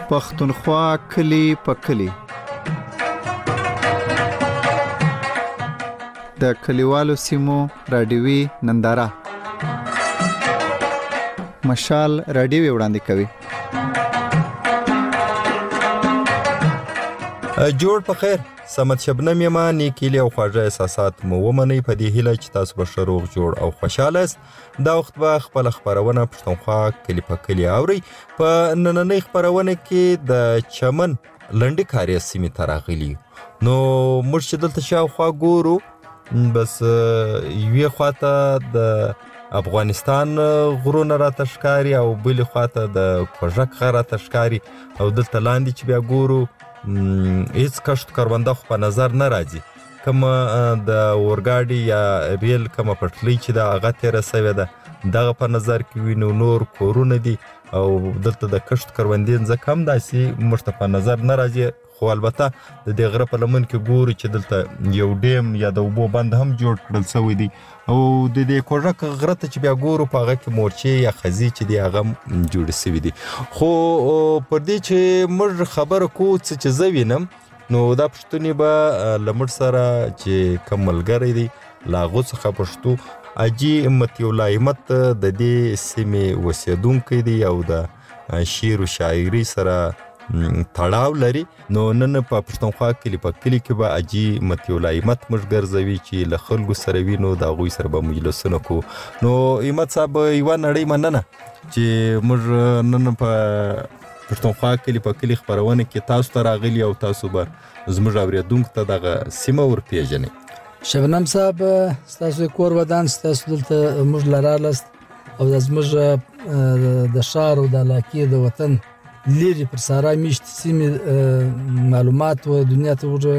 پښتونخوا کلی په کلی. د کلیوالو سیمو رادیوي ننداره مشال رادیوي وړاندې کوي. جوړ په خیر سمت شبنم یما نیکیلی او خواږه احساسات مو ومنئ په دې هیله چې تاسو به ښه روغ جوړ او خوشحاله است. دا وخت به خپله خپرونه پښتونخوا کلی په کلی اورئ. په نننۍ خپرونه کې د چمن لنډې کاریز سیمې ته راغلي. نو موږ چې دلته شاوخوا ګورو بس یوې خواته د افغانستان غرونه راته ښکاري او بلې خواته د کوژک غر راته ښکاري او دلته لاندې چې بیا ګورو هیڅ کښت کرونده خو په نظر نه راځي. کومه د اورګاډي یا ریل کومه پټلۍ چې د هغه تېره سوې ده دغه په نظر کې وینو. نور کورونه دي او دلته د کښت کروندې ځکه هم داسې موږ ته په نظر نه راځي. خو البته د دې غره په لمن کې ګورو چې دلته یو ډیم یا د اوبو بند هم جوړ کړل سوی دی او د دې کوژک غره ته چې بیا ګورو په هغه کې مورچې یا خزي چې دی هغه جوړې سوي دي. خو پر دې چې موږ خبره کوو څه چې زه وینم نو دا پښتونې به له موږ سره چې کوم ملګری دی له هغو څخه پښتو حاجي مطیع الله احمد د دې سیمې اوسېدونکی دی او د شعر و شاعري سره تړاو لري. نو نن په پښتونخوا کلی په کلی کې به حاجي مطیع الله احمد موږ ګرځوي چې له خلکو سره وینو د هغوی سره به مجلسونه کوو. نو احمد صاحب یوه نړۍ مننه چې موږ نن په پښتونخوا کلی په کلی خپرونه کې تاسو ته راغلي او تاسو به زموږ اورېدونکو ته دغه سیمه ورپېژنئ. شبنم صاحب ستاسو کور ودان ستاسو دلته موږ لرالاست او د زموږ د ښار او د علاقې د وطن لري پر سارا میشت سیمې معلومات و دنیا ته ور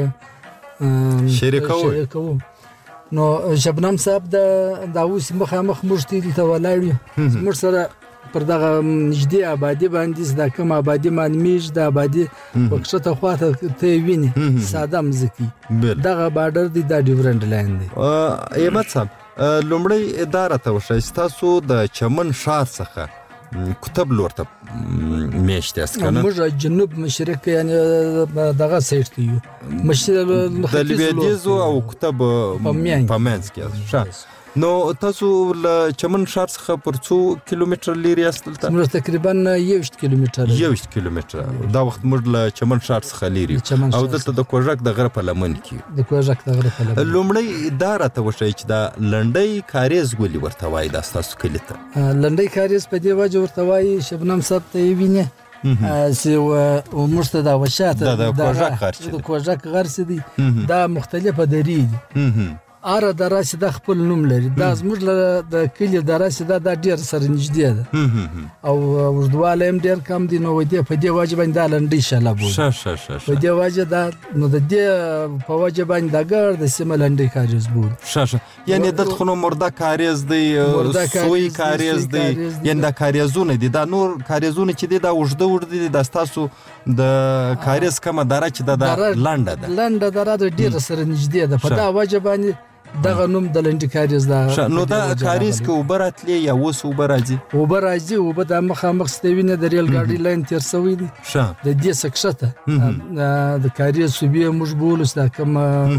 شریکو. نو شبنم صاحب دا اوس مخامخ موږ ته ولاړو موږ سره پر دغه نږدې آبادي باندې دا کوم آبادي مانمیش د آبادي وکښته خواته ته ویني ساده مزکی دغه بارډر دی دا ډیورنډ لاین دی. احمد صاحب لومړی اداره ته وشئ تاسو د چمن ښار څخه کتب لور ته میشت است کنه؟ موږ جنوب مشرق یعنی دغه سایډ ته یو مشرق د لویدیځو او کتب په منځ کې. نو تاسو له چمن ښار څخه پر څو کیلومتر لرې یاست دلته؟ موږ تقریبا 21 کیلومتر. 21 کیلومتر دا وخت موږ له چمن ښار څخه لرې او دلته د کوژک د غره په لمن کې. د کوژک د غره په لمن. لومړی دا راته وښایئ چې دا لنډی کاریز ولې ورته وایي دا ستاسو کلي ته؟ لنډی کاریز په دې وجه ورته وایي شبنم صاحب ته یې وینې چې موږ ته دا وشاته د کوژک غر چې د کوژک غر چې دی دا مختلفه درې دي. اره دره چې دا خپل نوم لري دا زموږ د کلي دره چې دا ډېر سره نږدې ده او اوږدوالی هم ډېر کم دی. نو په دې وجه باندې دا لنډۍ شله بولي په دې وجه دا نو د دې په وجه باندې دا ګرد د سیمه لنډۍ کاریز بولي. یعنی دلته خو نو مرده کاریز دی سوی کاریز دی یعنی دا کاریزونه دي دا نور کاریزونه چې دی دا اوږده دي دا ستاسو د کاریز کومه دره چې دا لنډه ده دره د ډېره سره نږدې ده په دا وجه باندې دغه نوم د لنډي کاریز ده. نو دا کاریز کې اوبه راتلې یا اوس اوبه راځي؟ اوبه د مخامخ ستوینه د ریل ګاډي لاین تیر سوی دی د دې سکشته د کاریز صوبې موږ بولس دا کوم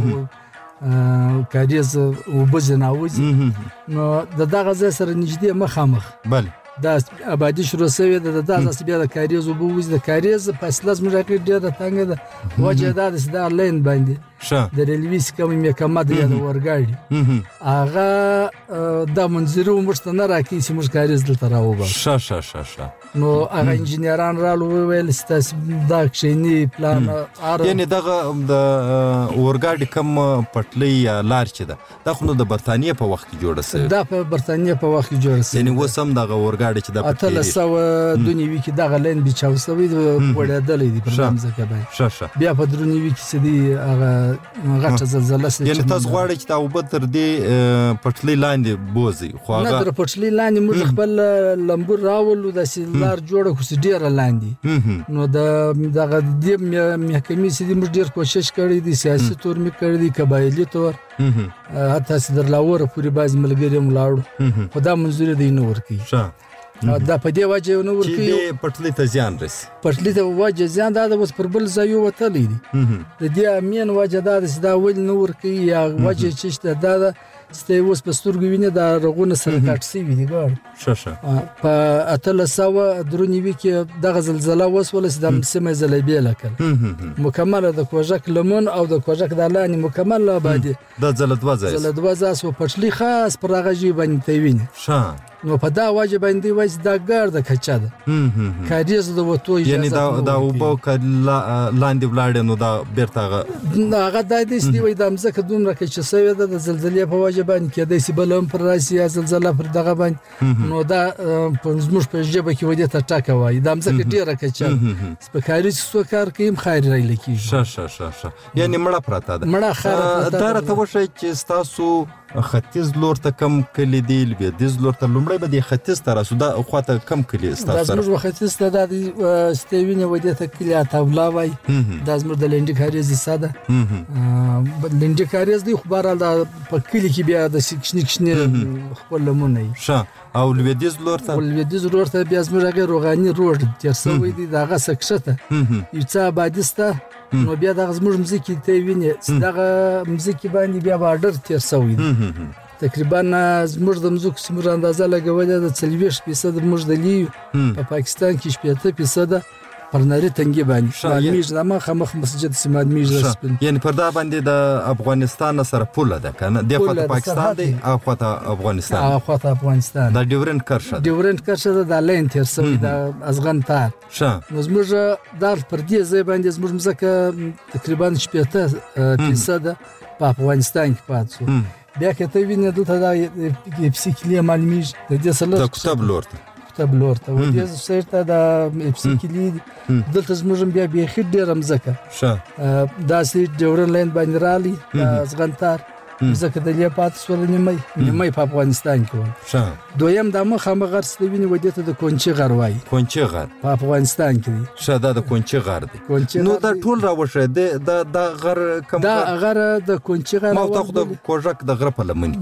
کاریز اوبه جناوزي نو دغه ځای سره نږدې مخامخ بله دا آبادي شروع سوې ده د داسې بیا د کاریز اوبه وځي. د کاریز فاصله زموږ راکړې ډېره تنګه ده وجه دا ده چې دا لاین باندې د ریلوي سکم محکمه ده یا د اورګاډي هغه دا منظري موږ ته نه راکوي چې موږ کاریز دلته راوباسو. نو هغه انجینران رالو وویل چې تاسو دا کښېني پلان یعنې دغه د اورګاډي کوم پټلۍ یا لار چې ده دا خو نو د برطانیې په وخت کې جوړه سوې دا په برطانیې په وخت کې جوړه سوې یعنې اوس هم دغه اورګاډي چې د 1892 کې دغه لاین بیچاو سوی وړېدلی دی پر دې ځمکه باندې بیا په 93 کې چې دی هغه غټه زلزله یعنې تاسو غواړئ چې دا اوبه تر دې پټلۍ لاندې بوځئ خو هغه نه تر پټلۍ لاندې موږ خپل لمبور راولو داسې لار جوړه خو ډېره لاندې نو دغه دې محکمې چې موږ ډېر کوشش کړی دی سیاسي تور مې کړی دی قبایلي تور حتی چې در لاوره پورې بعضې ملګري هم ولاړو خو دا منظوري دی نه ورکوي دا په دې وجه نه ورکوي چې پټلۍ ته زیان رسي پټلۍ ته وجه زیان دا اوس پر بل ځای وتلی دي د دې امین وجه دا چې دا ولې نه ورکوي یا وجه چې دا ده چې اوس په سترګو ویني دا رغونه سره کټ شوي دي ګاډ په 1893 کې دغه زلزله وسوله چې د سیمه زلزله کړه مکمله د کوژک لمن او د کوژک د لاندې مکمله آبادي د زلدوازه سو پټلۍ خاص پر هغه جی باندې تویني نو په دا وجه باندې وایي دا ګرد کچا ده کاریز د وته یعنی دا وبو لاندې ولاړ نو دا بیرته هغه د دې سی وای د امزکه دومره کې سوي ده د زلزلې په وجه باندې کې د سی بلم پر راسي زلزلہ پر دغه باندې نو دا زموږ په جبه کې ودی ته ټاکه وای د امزکه ډیره کچا سپکاري سو کار کيم خیر رایل کیږي یعنی مړه پراته ده مړه خیر دا راته وشي چې تاسو ختیځ لور ته کم کلی دی لویدیځ لور ته لومړی به د ختیځ ته راسو دا خواته کم کلی ستاسو سره زموږ ختیځ ته د ستوینه ودی ته کلی اتاولا وای د زموږ د لنډی کاریز ساده لنډی کاریز دی خو بهرال د په کلی کې بیا د کشنی خپل لمونه او لویدیځ لور ته بیا زموږ هغه روغانی روډ تر سوي دی دغه سکشته یو څه آبادسته نو بیا دغه زموږ مزکی ته ویني دغه مزکی باندې بیا بارډر تیر سوی تقریبا زموږ د مزک سیمه اندازه لګولې د 40% موږ د لیو په پاکستان کې 70% پرناري تنګي باندې میج د مخ مسجد سیمه میج رسپن یعنی پر دا باندې د افغانستان سره پوله ده کنه د خواته پاکستان دی او خواته افغانستان دا ډیورنت کرشه د لین تیر سوی د ازغن تار نو زموږ د پر دې ځای باندې زموږ مزکه تقریبا 70% په افغانستان کې پاتې بیا که ته وینې دلته دا اپسیکلی معلومیږي د دې سره کتاب لور ته و دې سره د اپسیکلی دلته زموږ بیا بیخي ډېر مزکه دا سي ډیورن لاین باندې رالي ازغنتار مزکه د لیپات سره نیمه په افغانستان کې دویم د مخامغ سلوینی ودیته د کونچي غر وای په افغانستان کې شاده د کونچي غر دی نو دا ټول راوشه د غر کوم دا غر د کونچي غر ما ته د کوژک د غر په لمن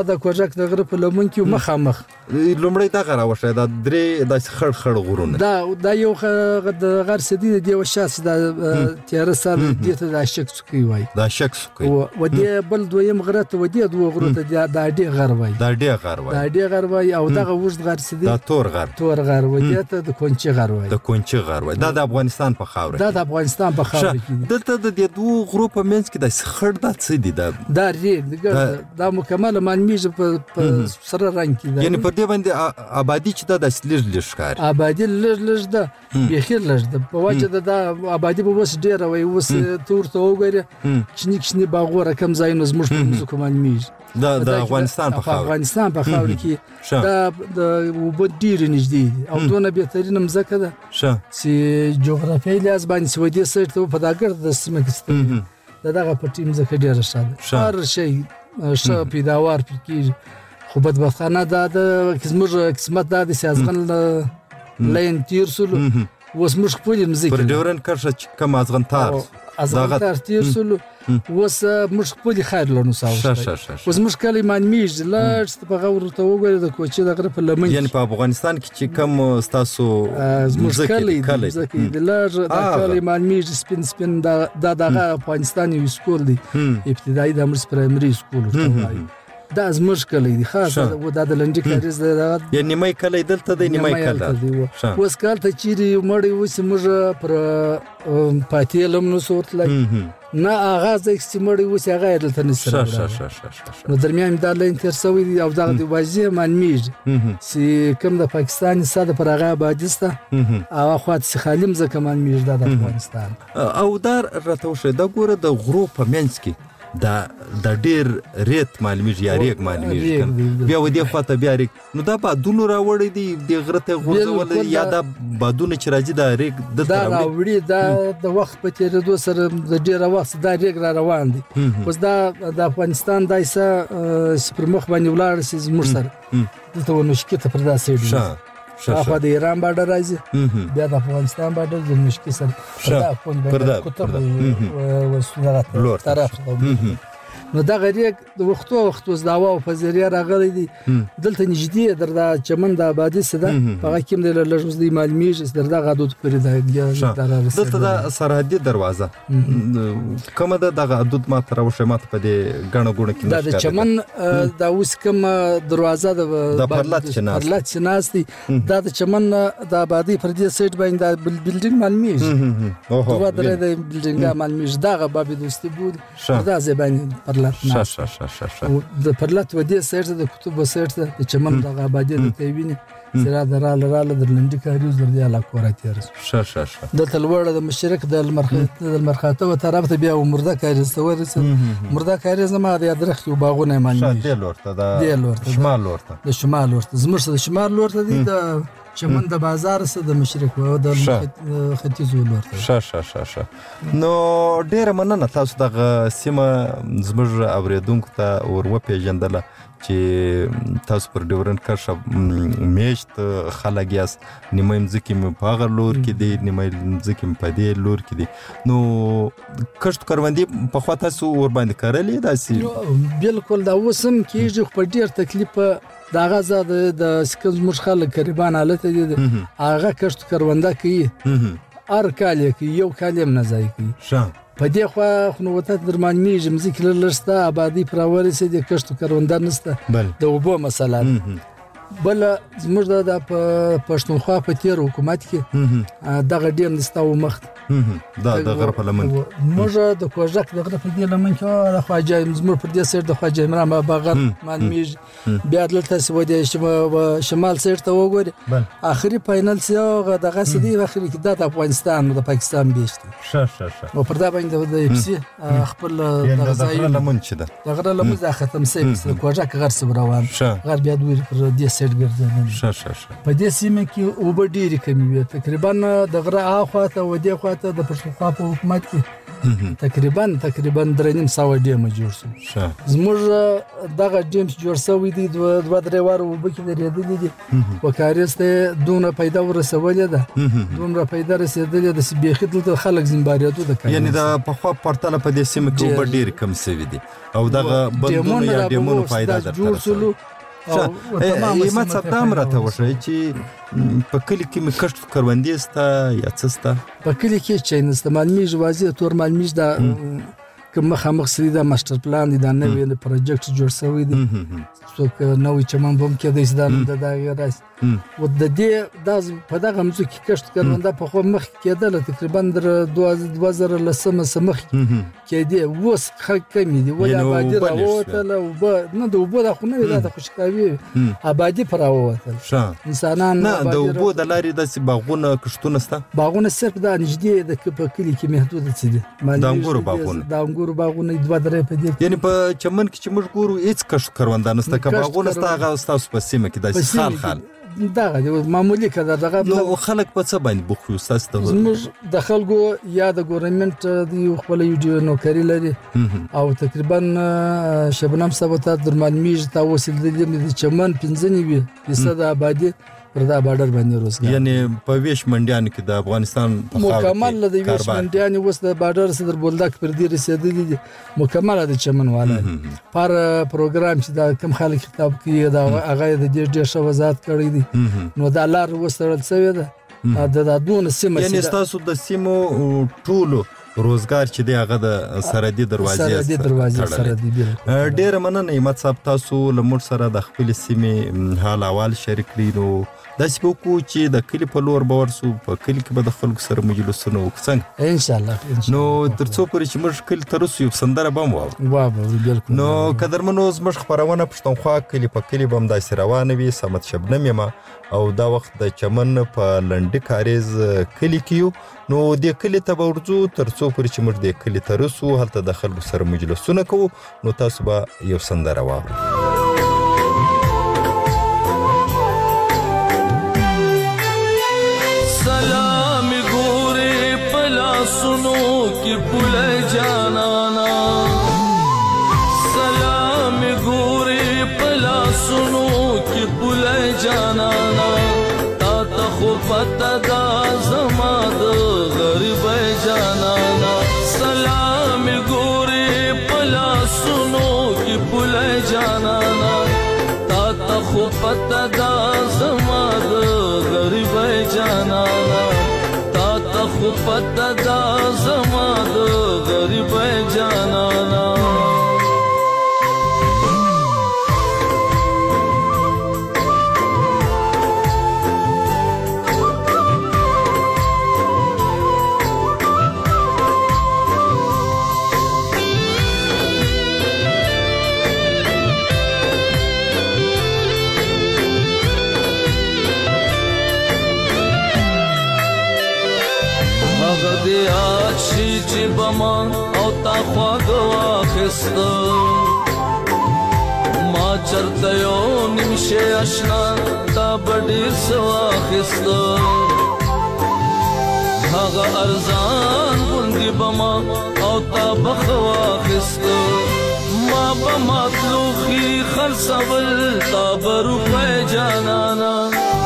کې مخامخ لومړی دا غر راوشه دا درې د خړ غرونه دا یو د غر سدي د یو شاس د تیر سال دته د شک سکی وای و دې بل دویم غرته و دې دوه غرته د اډي غر وای او دغه وژد غر سدي دا تور غر و دې ته د کونچي غر وای دا د افغانستان په خاور کې دلته د دې دوه غرو په منځ کې د خړ د څه دي دا مکمل معنیږي په سره رنگ کې یعنی په دې باندې آبادی چې د اصلي لشکار آبادی لږ ده بخیر لږ ده په وجه د آبادی په وس ډیر وای وس تور ته وګره کشنی باغوره کم ځای نو زموږ په کومه میږي د افغانستان په خاور کې دا د وبډیر نږدې او دونه بهترین مزکه ده چې جغرافیایي لحاظ باندې سعودي سره ته په داګر د سیمه کې دغه پټی مزکه ډیر شاده هر شي پیداوار کې خو بدبختانه دا د قسمت دا د سیازغن لین تیر سولو وس مش خپل مزیک پر ډیورن کرشه کم ازغنتار تیر سولو وس مش خپل خیر لنو ساو وس مش کلمان میج لاړ په غور ته وګوره د کوچي د غره په لمن یعنی په افغانستان کې چې کم تاسو مشکل د لاړ د کلمان میج سپین دغه افغانستان یو سکول دی ابتدایي د امر پرایمري سکول دا از مشکل دی خاصه و دا د لنډی کاریز د یعنی نیمه کله دلته د نیمه کله وس کال ته چیرې مړی وس موږ پر پاتېلم نو سوتلای نه اغاز د استمړی وس هغه دلته نسره نو درمیان د لین تر سوي او دغه د وازی منمیج سی کوم د پاکستان ساده پر هغه باجسته او اخوات سخالم ز کمان میج د افغانستان او دار راتوشه د ګوره د غرو په منځ کې دا ډیر ریت معلومیږي یا ریګ معلومیږي بیا ودی خواته بیا ریګ نو دا بادونو راوړی دی د غرته غوځول یا دا بادونو چې راځي دا ریګ د راوړي دا د وخت په تیریدو سره د ډیر وخت دا ریګ را روان دي اوس دا د افغانستان دایسه سپر مخ باندې ولاړ سي زموږ سره دلته ونشکته پر داسې دی اخوا د ایران بارډر راځي بیا د افغانستان بارډر د مشکل سره پر دا وسنه طرف نو دغه ریګ د وختو د هواو په ذریعه راغلی دی دلته نږدې در دا چمن د آبادي څه ده په هغه کې هم د لږ اوس دی معلومیږي چې در دغه حدود پورې دلته د سرحدي دروازه کومه ده دغه حدود ما ته راوښیه ما ته په دې ګڼه ګوڼه کې دا د چمن دا اوس کومه دروازه د پرلت چې ناست دی دا د چمن د آبادي پر دې سایډ باندې دا بلډینګ معلومیږي دوه درې د بلډینګ معلومیږي دغه باب دوستي بود دا زبان پرلت ناست د پرلت ودې سایډ د کتب سایډ د چمن د آبادي د تیوینه سره دراله در لنډی کاریوز در دی علاقه راته رس د تلوړه د مشرق د المرخاته و طرف ته بیا مرده کاریز ته ورسه مرده کاریز ما د درخت او باغونه معنی دی لورته د شمال لورته د شمال لورته زموږ د شمال لورته دی د چمن د بازار سره د مشرق او د ختیځ لورته نو ډیره مننه تاسو دغه سیمه زموږ اوریدونکو ته ور وپېژندله چې تاسو پر ډیورنډ کرښه میشت خلک یاست نیمه مځکې مې په هغه لور کې دی نیمه مځکې مې په دې لور کې دی نو کښت کروندې پخوا تاسو ورباندې کرلې داسې بالکل دا اوس هم کېږي خو په ډېر تکلیف د هغه ځای د زموږ خلک قریبان حالت دي هغه کښت کرونده کوي هر کال یې کوي یو کال یې هم نه ضایع کوي په دې خوا نو وطن در معلومیږي مځکې لږ شته آبادي پر ورسېدې د کښت کرونده نشته د اوبو مسله بل زموږ د پښتونخوا په تیر حکومت کې دغه ډیم نشته او مخ دا د غره په لمن موږ د کوژک د غره په دې لمن کې د خواجه زموږ پر دې سر د خواجه عمران باغ معلومیږي بیا دلته سو د شمال سر ته وګوري اخري فائنل سیو دغه سدي اخري کې د افغانستان او د پاکستان بیشتي او پر دا باندې د اف سي خپل د غره لمن چې ده د غره لمن ختم سي کوژک غر سره روان غر بیا دوی پر دې سر ګرځي په دې سیمه کې او به ډېری کمی وي تقریبا د غره اخواته و دې خواته د پښتونخوا په حکومت کې تقریبا 3.5 ډیم جوړ شو زموږ دغه ډیم جوړ شوی دی دوه درې واره وبکې درېدلې دي وکارسته دونه پیدا ورسولې ده دومره پیدا رسېدلې د سبيخي دلته خلک زمباریاتو د یعنی د پخوا پرتله په دې سیمه کې وب ډېر کم شوی دي او دغه بندونه یا ډیمونو پیدا درته ایمت صاحب دا هم راته وښایي چې په کلي کې مې کښت کروندې سته یا څه سته په کلي کې چې نسته معلومیږي واضح طور معلومیږي دا که مخامخ سړي دا ماسټر پلان دی دا نوی پروجیکټ جوړ شوی دی څوک نوی چمن به هم کېدی شي دا د دغه راسي و د دې دا په دغه مځکې کښت کرونده پخوا مخکې کېدله تقریبا در 2010 مخکې کېدې اوس خلک کمې دي ولې آبادي راووتله اوبه نه د اوبو دا خو نه وي دا د خوشکاوي آبادي په راووتل انسانان نه د اوبو د لارې داسې باغونه کښتونه شته باغونه صرف دا نږدې د په کلي کې محدوده څه دي د انګورو باغونه د انګورو باغونه دوه درې په دې یعنی په چمن کې چې موږ ګورو هېڅ کښت کرونده نشته که باغونه شته هغه ستاسو په سیمه کې داسې خال دغه معمولی کده دغه نو خلک په څه باندې بوخت یو ستاسو ته زموږ د خلکو یا د ګورنمنت دی خپل یو نوکری لري او تقریبا شبنم سبته در معلومیږي تا وسیل د چمن 15% آبادی پر دا بارډر باندې روزګار یعنی په ویش منډیان کې د افغانستان مکمل د ویش منډیان اوس د بارډر سره در بولدک پر دې رسیدلي دي مکمل د چمن والا پر پروګرام چې دا کم خلک خطاب کوي دا هغه د دې ډېر ښه وضاحت کړی دي نو دا لار وسترل شوی ده د دون سیمه یعنی تاسو د سیمو ټولو روزګار چې دی هغه د سرحدي دروازې سره دی ډېره مننه ایمت صاحب تاسو له موږ سره د خپلې سیمې حال احوال شریک کړي نو داسې به وکړو چې د کلي په لور به ورسو په کلي کې به د خلکو سره مجلسونه وکړو څنګه انشاءالله نو تر څو پورې چې موږ کلي ته رسو یو سندره به هم واورو نو قدرمنو زموږ خپرونه پښتونخوا کلي په کلي به هم داسې روانه وي صمد شبنم یم او دا وخت د چمن په لنډي کاریز کلي کې یو نو دې کلي ته به ورځو تر څو پورې چې موږ دې کلي ته رسو هلته د خلکو سره مجلسونه کوو نو تاسو به یو سندره واورئ सुनो कि पुले जाना सलाम गोरे पला सुनो कि पुले जाना ता खुफत दा जमाद गरीब जाना सलाम गोरे पला सुनो پته دا زما د غریبۍ جانانا تا ته خو پته دا زما د غریبۍ جانانا شي چې بما او تا خواږه واخسته ما چرته یو نمشه اشنا تا به ډېر څه واخسته هغه ارزان غوندې بما او تا به ښه واخسته ما به مطلوخي خرڅول تا به روپۍ جانانا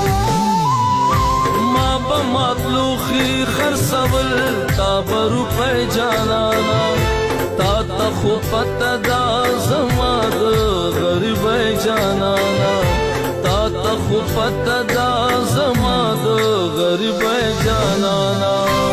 مطلوخي خرڅول تا به روپۍ جانانا تا ته خو پته دا زما د غریبۍ جانانا تا ته خو پته دا زما د غریبۍ جانانا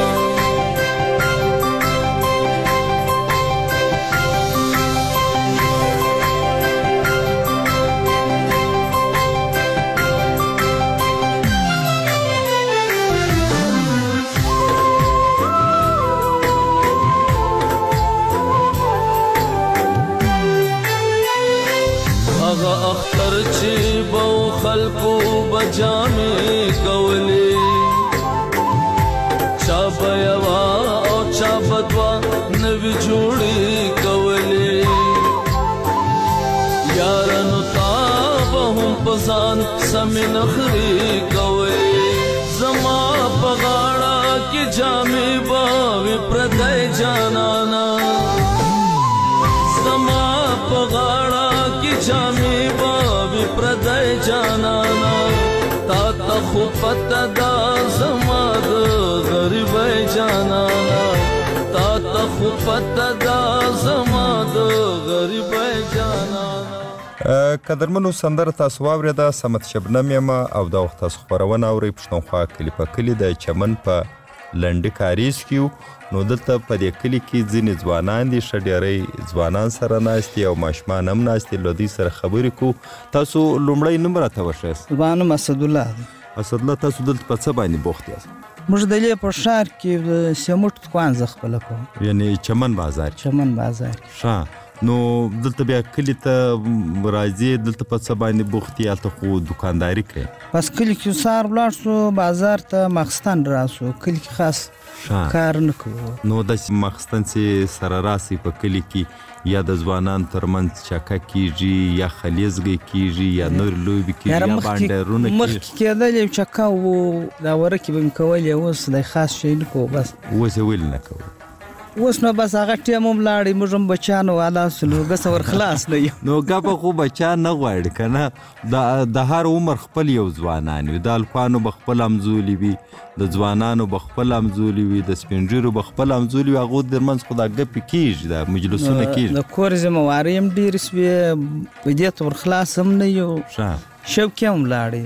اختر چې بو خلقو بجامې کولې چا بیوا او چا بدوا نوی جوړې کولې یارانو تا به هم پزان سمې نخرې کولې زما په غاړه کې جامې به وي پردی جانانا زما په غاړه کې جامې پردی جانانا تا ته خو پته دا زما د غریبۍ جانانا تا ته خو پته دا زما د غریبۍ جانانا قدرمنو سندره تاسو واورېده صمد شبنم یم او دا وخت تاسو خپرونه اورئ پښتونخوا کلي په کلي د چمن په لنډه کاریز کې نو دلته په دې کلي کې ځینې ځوانان دي ښه ډېری ځوانان سره ناست دي او ماشومان هم ناست دي له دوی سره خبرې کوو تاسو لومړی نوم راته وښایاست زما نوم اسدالله دی اسدالله تاسو دلته په څه باندې بوخت یاست موږ د لې په ښار کې د سموټ دوکان زه خپله کوم یعنې چمن بازار چمن بازار ښه نو دلته بیا کلي ته راځې دلته په څه باندې بوخت یې هلته خو دوکانداري کوې بس کلي کې سهار ولاړ سو بازار ته ماخستن راسو کلي کې خاص کار نه کوو نو داسې ماخستن چې سره راسئ په کلي کې یا د ځوانانو ترمنځ چکه کیږي یا خلیزګۍ کیږي یا نور لوبې کیږي یا بانډارونه کیږي مخکې کېدل یو چکه و دا ورکې به مې کولې اوس د خاص شی نه کوو بس اوس یې ولې نه کوو اوس نو بس هغه ټیم هم لاړې موږ هم بچیان والا سلو ګسه ور خلاص نه یو نو ګپه خو بچیان نه غواړي که نه د هر عمر خپل یو ځوانان وي د هلکانو به خپل همزولي وي د ځوانانو به خپل همزولي وي د سپین ږیرو به خپل همزولي وي هغو ترمنځ خو دا ګپې کېږي دا مجلسونه کېږي د کور ذمهوارۍ هم ډېرې شوې په دې ته ور خلاص هم نه یو شوقي هم لاړې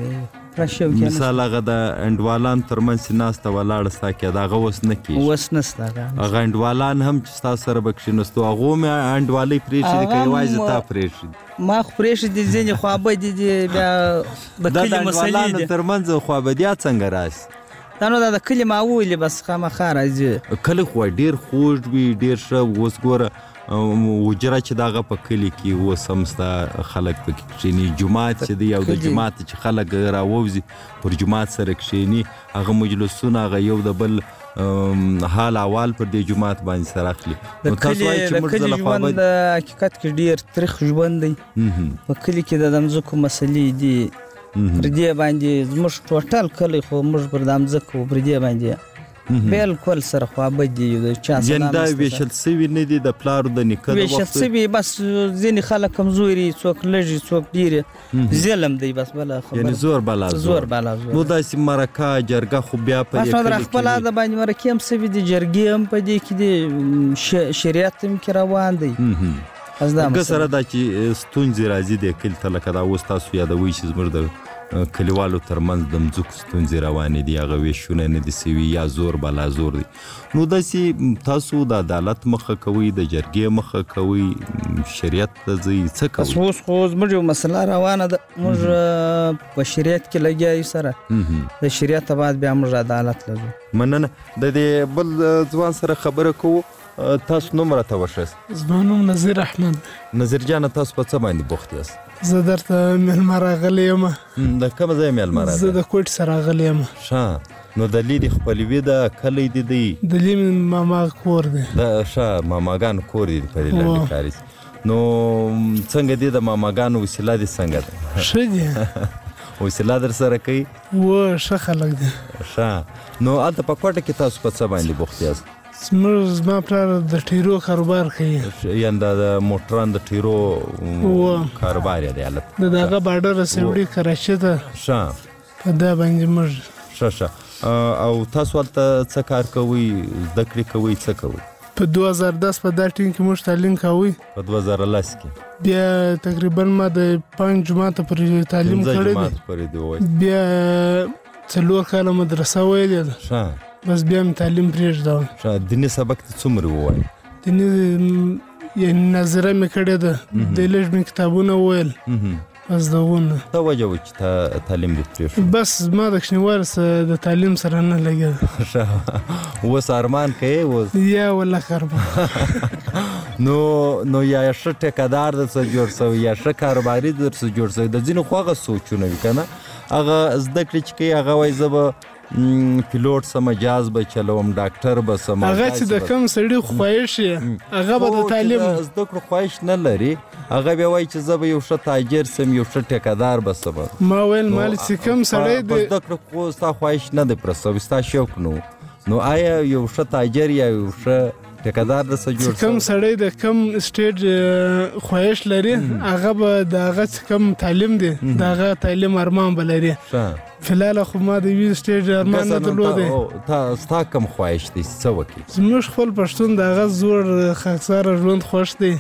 مثال هغه د انډوالانو ترمنځ چې ناسته ولاړه ستا کې د هغه اوس نه کېږي اوس نسته هغه انډوالان هم چې ستا سره به کښېنستو هغو مې انډوالۍ پرېښودې که یوازې تا پرېښودې ما خو پرېښودې ځینې خوابدي دي بیا د کلي مسلې دي د انډوالانو ترمنځ خوابدیا څنګه راسي دا نو دا د کلي ماولې بس خامخا راځي کلی خو ډېر خوږ وي ډېر ښه اوس ګوره وجره چې دغه په کلي کې اوس هم ستا خلک پکې کښېني جومات چې دی او د جومات چې خلک راووځي پر جومات سره کښېني هغه مجلسونه هغه یو د بل حال احوال پر دې جومات باندې سره اخلي د کلي ژوند د حقیقت کې ډېر تریخ ژوند دی په کلي کې د ځمکو مسلې دي پر دې باندې زموږ ټوټل کلی خو موږ پر د ځمکو پر دې باندې بالکل سره خوابدي د چا سره یعنې دا ویشل سوي نه دي د پلارو د نیکه د وخت ویشل سوي بس ځینې خلک کمزوري څوک لږې څوک ډېرې ظلم دی بس بله خبره یعنې زور بلا زور بلا نو داسې مرکه جرګه خو بیا په دې کلي کې خپل د باندې مرکې هم سوي دي جرګې هم په دې کې دي شریعت هم کې روان دی که سره دا چې ستونزې راځي د کلي ته لکه دا اوس تاسو یادوئ چې زموږ د کلیوالو ترمنځ د مځکو ستونزې روانې دي هغه ویشونه نه دي سوي یا زور بلا زور دی نو داسې تاسو د عدالت مخه کوئ د جرګې مخه کوئ شریعت ته ځئ څه کوئ اوس خو زموږ یو مسله روانه ده موږ په شریعت کې لګیا یو سره د شریعت بعد بیا موږ عدالت لګو مننه د دې بل ځوان سره خبره کوو تاسو نوم راته وښیاست زما نوم نظیر احمد نظیر جانه تاسو په څه باندې بوخت یاست زه درته میلمه راغلی یم د کومه ځای میلمه راغلی زه د کوټ سره راغلی یم ښه نو د لیدې خپلوي ده کلی دې دی د لې ماما کور دی د ښه ماماګانو کور دی په دې لنډې کاري نو څنګه دی د ماماګانو وسیله دې څنګه ده ښه دی وسیله در سره کوي ښه خلک دي ښه نو هلته په کوټه کې تاسو په څه باندې بوخت یاست زما پلار د ټیرو کاروبار کوي یعنې د موټران د ټیرو کاروبار یې دی هلته د دغه باډر سیوړي کراچي ته ښه په دا باندې موږ ښه او تاسو هلته څه کار کوئ زده کړې کوئ څه کوئ په 2010 په دا ټیم کې موږ تعلیم کوئ په 2010 کې بیا تقریبا ما د 5 جماعت پورې تعلیم کړی دی بیا 4 کاله مدرسه ویلې ده ښه بس بیا مې تعلیم پرېږدم ښه دیني سبق ته څومره ووایي دیني یعنې ناظره مې کړې ده د لږ مې کتابونه وویل بس دغونه څه وجه وه چې تا تعلیم دې پرېښود بس زما د کوچنیوالي سره د تعلیم سره نه لګېده ښه اوس ارمان کوې یا والله ارمان نو یا ښه ټیکهدار درڅه جوړ سوی یا ښه کاروباري درڅه جوړ سوی د ځینو خو هغه سوچونه وي که نه هغه زده کړې چې کوي هغه وایي زه به پیلوټ سم جاز به چلوم ډاکټر به سم هغه چې د کم سړي خواهش یې هغه به د تعلیم زده کړو خواهش نه لري هغه بیا وایي چې زه به یو ښه تاجر سم یو ښه ټیکهدار به سم ما ویل مال چې کم سړی په زده کړو خو ستا خواهش نه دی پوره سوی ستا شوق نو آیا یو ښه تاجر یا یو ښه ټیکهدار درڅه جوړ چې کم سړی د کم سټیج خواهش لري هغه به د هغه چې کم تعلیم دی د هغه تعلیم ارمان به لري فلحال خو ما د یوې سټیج ارمان نه درلودی ستا کم خواهش دی څه وکړي زموږ خپل پښتون د هغه زوړ خاکساره ژوند خوښ دی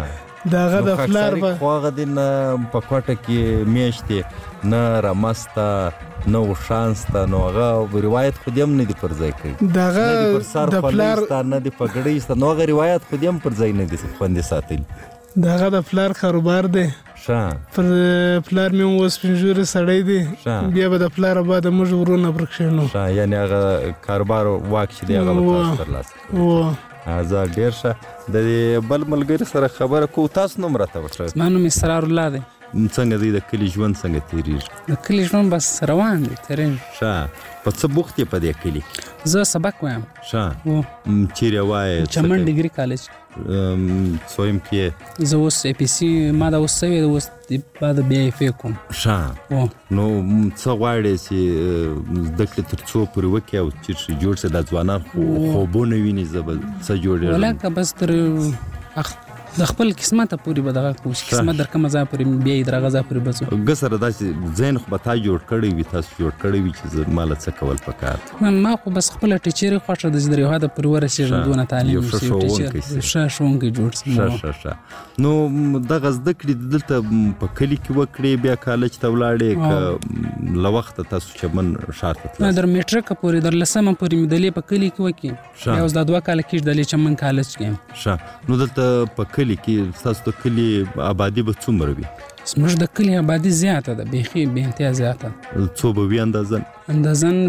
د هغه د پلار به خو هغه دی نه په کوټه کې میاشتې نه رمسته نه وشانسته نو هغه روایت خو دې هم نه دي پر ځای کوي د هغه پر سر خولۍ سته نه دي پګړۍ سته نو هغه روایت خو دې هم پر ځای نه دي خوندي ساتلي د هغه د پلار کاروبار دی پر پلار مې اوس پنځوري سړی دی بیا به د پلار بعد موږ ورونه پر کښېنو یعنې هغه کاروبار واک چې دی هغه به تاسو ترلاسه کوئ زه ډېر ښه د بل ملګري سره خبره کوو تاسو نوم راته وښایاست زما نوم اسرار الله دی څنګه دی د کلي ژوند څنګه تېرېږي د کلي ژوند بس روان دی تېرېږي ښه په څه بوخت یې په دې کلي زه سبق وایم ښه چیرې وایې چمن ډګري کالج څویم کې زه اوس اے پی سي ما دا اوس سوی اوس بعد بیا اف ای کوم ښه نو څه غواړې چې زده کړې تر څو پورې وکړې او چېرته جوړ شې دا ځوانان خوبونه ویني زه به څه جوړېږم ولکه بس تر د خپل قسمته پورې به دغه کوو چې قسمت در کومه ځای پورې بیا یې در هغه ځای پورې بځو که سره داسې ذهن خو به تا جوړ کړی وي تاسو جوړ کړی وي چې زه ماله څه کول پکار ما خو بس خپله ټیچري خوښه ده چې در یو حده پورې ورسېږم دونه تعلیم وشي ښه ښوونکی جوړ شي ښه نو دغه زده کړې دلته په کلي کې وکړې بیا کالج ته ولاړې که له وخته تاسو چمن ښار ته تلل در میټرکه پورې در لسمه پورې مې دلې په کلي کې وکړې بیا اوس دا 2 کاله کېږي دلې چمن کالج کې یم ښه نو دلته په کلي کې ستاسو د کلي آبادي به څومره وي زموږ د کلي آبادي زیاته ده بیخي بې انتها زیاته څو به وي اندازن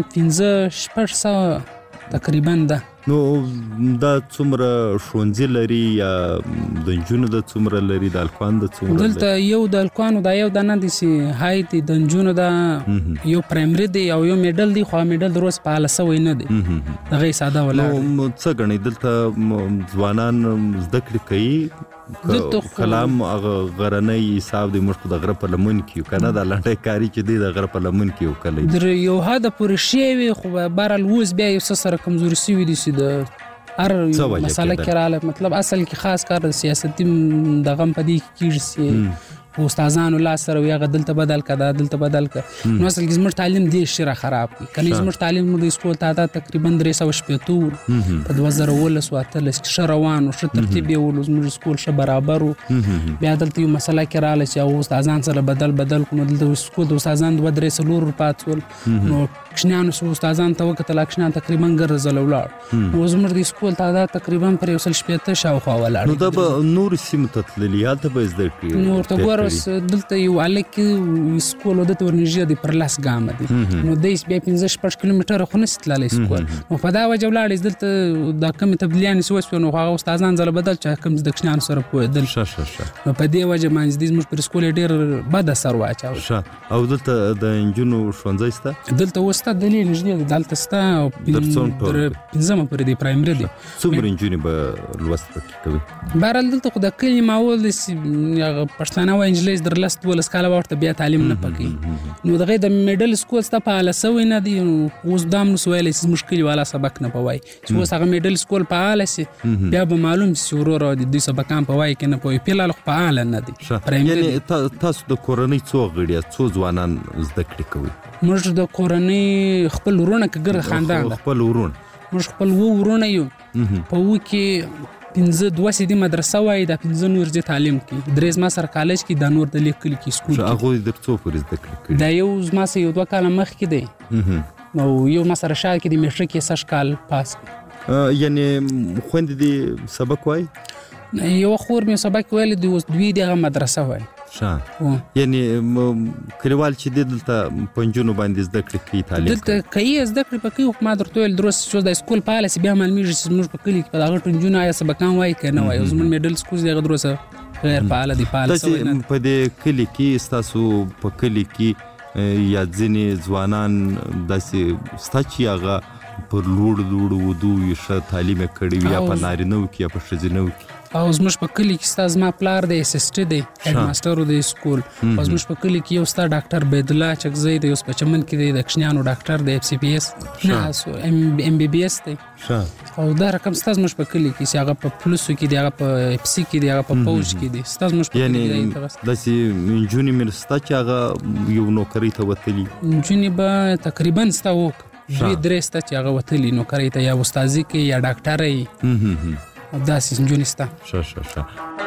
15-16 تقریبا ده نو دا څومره ښوونځي لري یا د نجونو د څومره لري د هلکانو د څومره لري دلته یو د هلکانو دا یو دا نه دی چې های دی د نجونو دا یو پرایمري دی او یو میډل دی خو میډل د روز فعاله سوی نه دی دغه یې ساده ولاړ نو څه ګڼئ دلته ځوانان زده کړې کوي کلام هغه غرنی حساب دی موږ خو د غره په لمن کې یو که نه دا لنډی کاري چې دی د غره په لمن کې یو کلی در یو حده پورې ښې وي خو بهرحال اوس بیا یو څه سره کمزوري سوي دي چې د هر مسله کې راغله مطلب اصل کې خاص کار د سیاستي دغه په دې کې کېږي چې استادانو لاس سره وي هغه دلته بدل کړه دا دلته بدل کړه نو اصل کې زموږ تعلیم دې شي را خراب کړي کني زموږ تعلیم د سکول تعداد تقریبا 380 په 2019 اتلس ښه روان او ښه ترتیب یې ول زموږ سکول ښه برابر بیا دلته یو مسله کې رااله چې استادان سره بدل کو نو دلته سکول د استادان 2-3 پاتول نو کښنانو سو استادان ته وکتل کښنان تقریبا ګرځل ولاړ نو زموږ د سکول تعداد تقریبا پر 170 شاوخوا ولاړ نو دا به نور سیمه تتللی حالت به زده کړي نو ته ګورس دلته یو الک سکول د ورنیژه دی پر لاس ګام دی نو دیس بیا 15 کیلومتره خو نه ستللی سکول نو په دا وجه ولاړ دلته د کم تبدیلیان سوس نو هغه استادان زله بدل چې کم د کښنان سره پوهدل نو په دې وجه باندې د زموږ پر سکول ډیر بد اثر واچاو او دلته د انجونو ښوونځی سته دلته وسته دلیل نږدې دلته سته او پنځمه پر دی پرایمري دی څومره انجونې به لوست پکې کوي بهرحال دلته خو د کلي ماحول هغه پښتانه وایي نجلۍ در 10-12 کاله ورته بیا تعلیم نه پکوي نو دغه د میډل سکول ستا فعاله سوی نه دی اوس دا هم نسو ویلی چې زموږ کلیوالا سبق نه په وایي چې اوس هغه میډل سکول فعاله سي بیا به معلوم سي ورور د دوی سبقان په وایي که نه پوهوي فلحال خو فعاله نه دی یعنې تاسو د کورنۍ څو غړي څو ځوانان زده کړې کوي موږ د کورنۍ خپل ورونه که ګرد خاندان ده خپل ورونه موږ خپل ورونه یو په کې 2 سیدی مدرسه وای دا 5 نور دې تعلیم کې درې ما سره کالج کې د نور د لیکل کې سکول کې هغه د څو پرې زده کړې دا یو ما سره یو 2 کاله مخ کې دی نو یو ما سره شال کې د میټریک کې 6 کال پاس یعنی خوند دې سبق وای یو خور مې سبق ویل دی اوس دوی دغه مدرسه وای یعنی کلیوال چې دلته پنځونو باندې زده کړې کوي تعلیم دلته کوي زده کړې پکې خو ما درته ویل دروس چې د سکول پالیسي بیا معلومیږي چې موږ په کلي کې په دغه پنځونو آیا سبقان وایي که نه وایي زموږ میډل سکول دغه دروسه غیر فعاله دي فعاله سوی نه په دې کلي کې ستاسو په کلي کې یا ځینې ځوانان داسې ستا چې هغه پر لوړ ودو یې ښه تعلیم یې کړی وي یا په نارینهو کې یا په ښځینهو کې او زموږ په کلي کې ستا زما پلار دی اسسټي دی هیډ ماسټر دی سکول او زموږ په کلي کې یو ستا ډاکټر بيدالله چکزی دی اوس په چمن کې دی د کښنیانو ډاکټر دی FCPS نه MBBS دی او دا رقم ستا زموږ په کلي کې چې هغه په پلوسو کې دی هغه په FC کې دی هغه په پوج کې دی ستا زموږ په کلي کې دی داسې نجونې مې ستا چې هغه یو نوکرۍ ته وتلي نجونې به تقریبا ستا دوی درې ستا چې هغه وتلي نوکرۍ ته یا استازي کې یا ډاکټرۍ داسې نجونې ستا ښه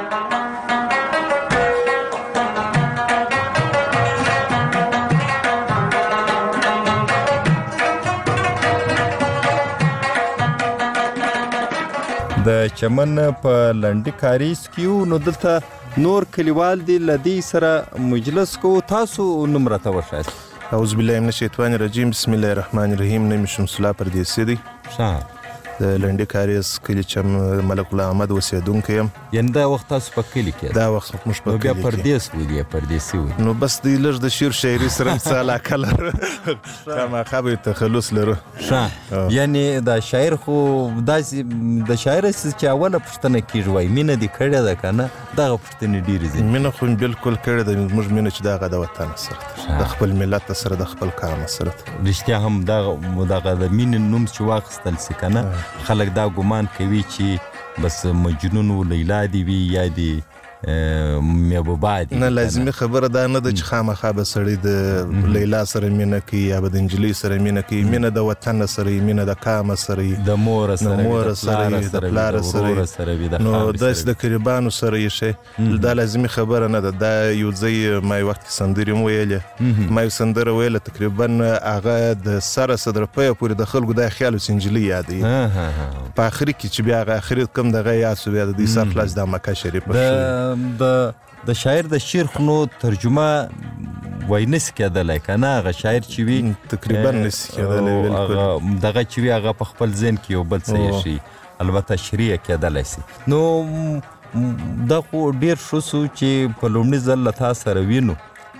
د چمن په لنډي کاریز کې نو دلته نور کلیوال دي لدی سره مجلس کو تاسو نوم راته وښایاست اعوذ بالله من الشیطان الرجیم بسم الله الرحمن الرحیم نیم شمسلا پردیسی دی د لنډي کاریز کلي چې ملک الله احمد اوسېدونکی یم یعنې دا وخت تاسو په کلي کې دا وخت موږ په بیا پردیس ویل یا پردیسي ویل نو بس دی لږ د شعر شاعري سره څه علاقه لرو خامخا به تخلص لرو یعنې دا شاعر خو داسې د شاعر چې اوله پوښتنه کېږي وایي مینه دې کړې ده که نه دغه پوښتنې ډېرې دي مینه خو بالکل کړې ده زموږ مینه چې دغه د وطن سره د خپل ملت سره د خپل قام سره رښتیا هم دغه د مینې نوم چې واخیستل سي که نه خلک دا ګمان کوي چې بس مجنون و لیلا دی وي یا دی محبوبه دي نه لازمي خبره دا نه ده چې خامخا به سړی د لیلا سره مینه کوي یا به د نجلۍ سره مینه کوي مینه د وطن سره وي مینه د قام سره وي د مور سره د پلار سره وي نو داسې د قریبانو سره یې شی دا لازمي خبره نه ده دا یو ځای ما یو وخت کې سندرې هم ویلې ما یو سندره ویله تقریبا هغه د سره صدر پایه پورې د خلکو دا خیال اوس نجلۍ یادوي په آخري کې چې بیا هغه آخري کم دغه یاد شو بیا د دوی سر خلاص د مکه شریفه د شاعر د شعر خو نو ترجمه وای نسی کېدلی که نه هغه شاعر چې وي تقریبا نسی کېدلی بالکل دغه چې وي هغه په خپل ذهن کې یو بل څه ایښي البته شریع کېدلی سي نو دا خو ډېر ښه سو چې په لومړي ځل له تا سره وینو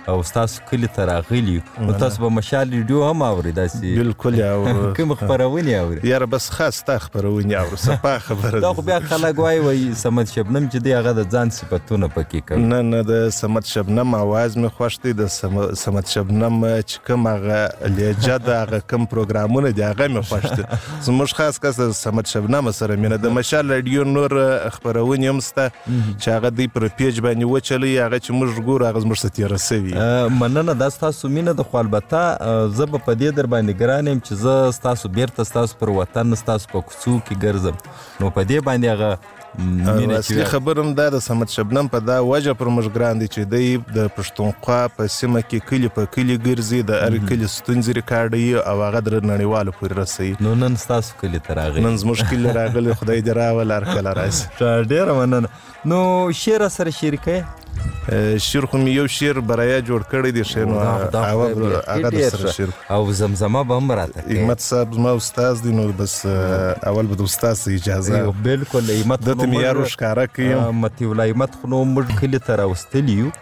او ستاسو کلي ته راغلي یو نو تاسو به مشال ریډیو هم اورئ داسې بالکل اورو کوم خپرونې اورئ یاره بس خاص تا خپرونې اورو صفا خبره دا خو بیا خلک وایي صمد شبنم چې دی هغه د ځان صفتونه پکې کوي نه د صمد شبنم اواز مې خوښ دی د صمد شبنم چې کوم هغه لهجه ده هغه کوم پروګرامونه دي هغه مې خوښ دي زموږ خاص کس د صمد شبنم سره مینه د مشال ریډیو نور خپرونې هم شته چې هغه دوی پر پیج باندې وچلوي هغه چې موږ ګورو هغه زموږ ته تېره سوي مننه دا ستاسو مینه ده خو البته زه به په دې در باندې ګران یم چې زه ستاسو بیرته ستاسو پر وطن ستاسو په کوڅو کې ګرځم نو په دې باندې هغه اصلي خبر هم دا د صمد شبنم په دا وجه پر موږ ګران دی چې دی د پښتونخوا په سیمه کې کلي په کلي ګرځي د هر کلي ستونزې ریکارډوي او هغه د نړیوالو پورې رسوي نو نن ستاسو کلي ته راغلی نن زموږ کلي راغلی خدای دې راول هر کله راشي ډېره مننه نو شعر سره شریکوې شعر خو مې یو شعر برایا جوړ کړی دی ښه نو هغه د سره شعر او زمزمه به هم راته کوي همت صاحب زما استاد دی نو بس اول به د استاد سره اجازه بالکل همت دته مې یارو ښکاره کوي متي ولای همت خو نو موږ کلي ته راوستلی یو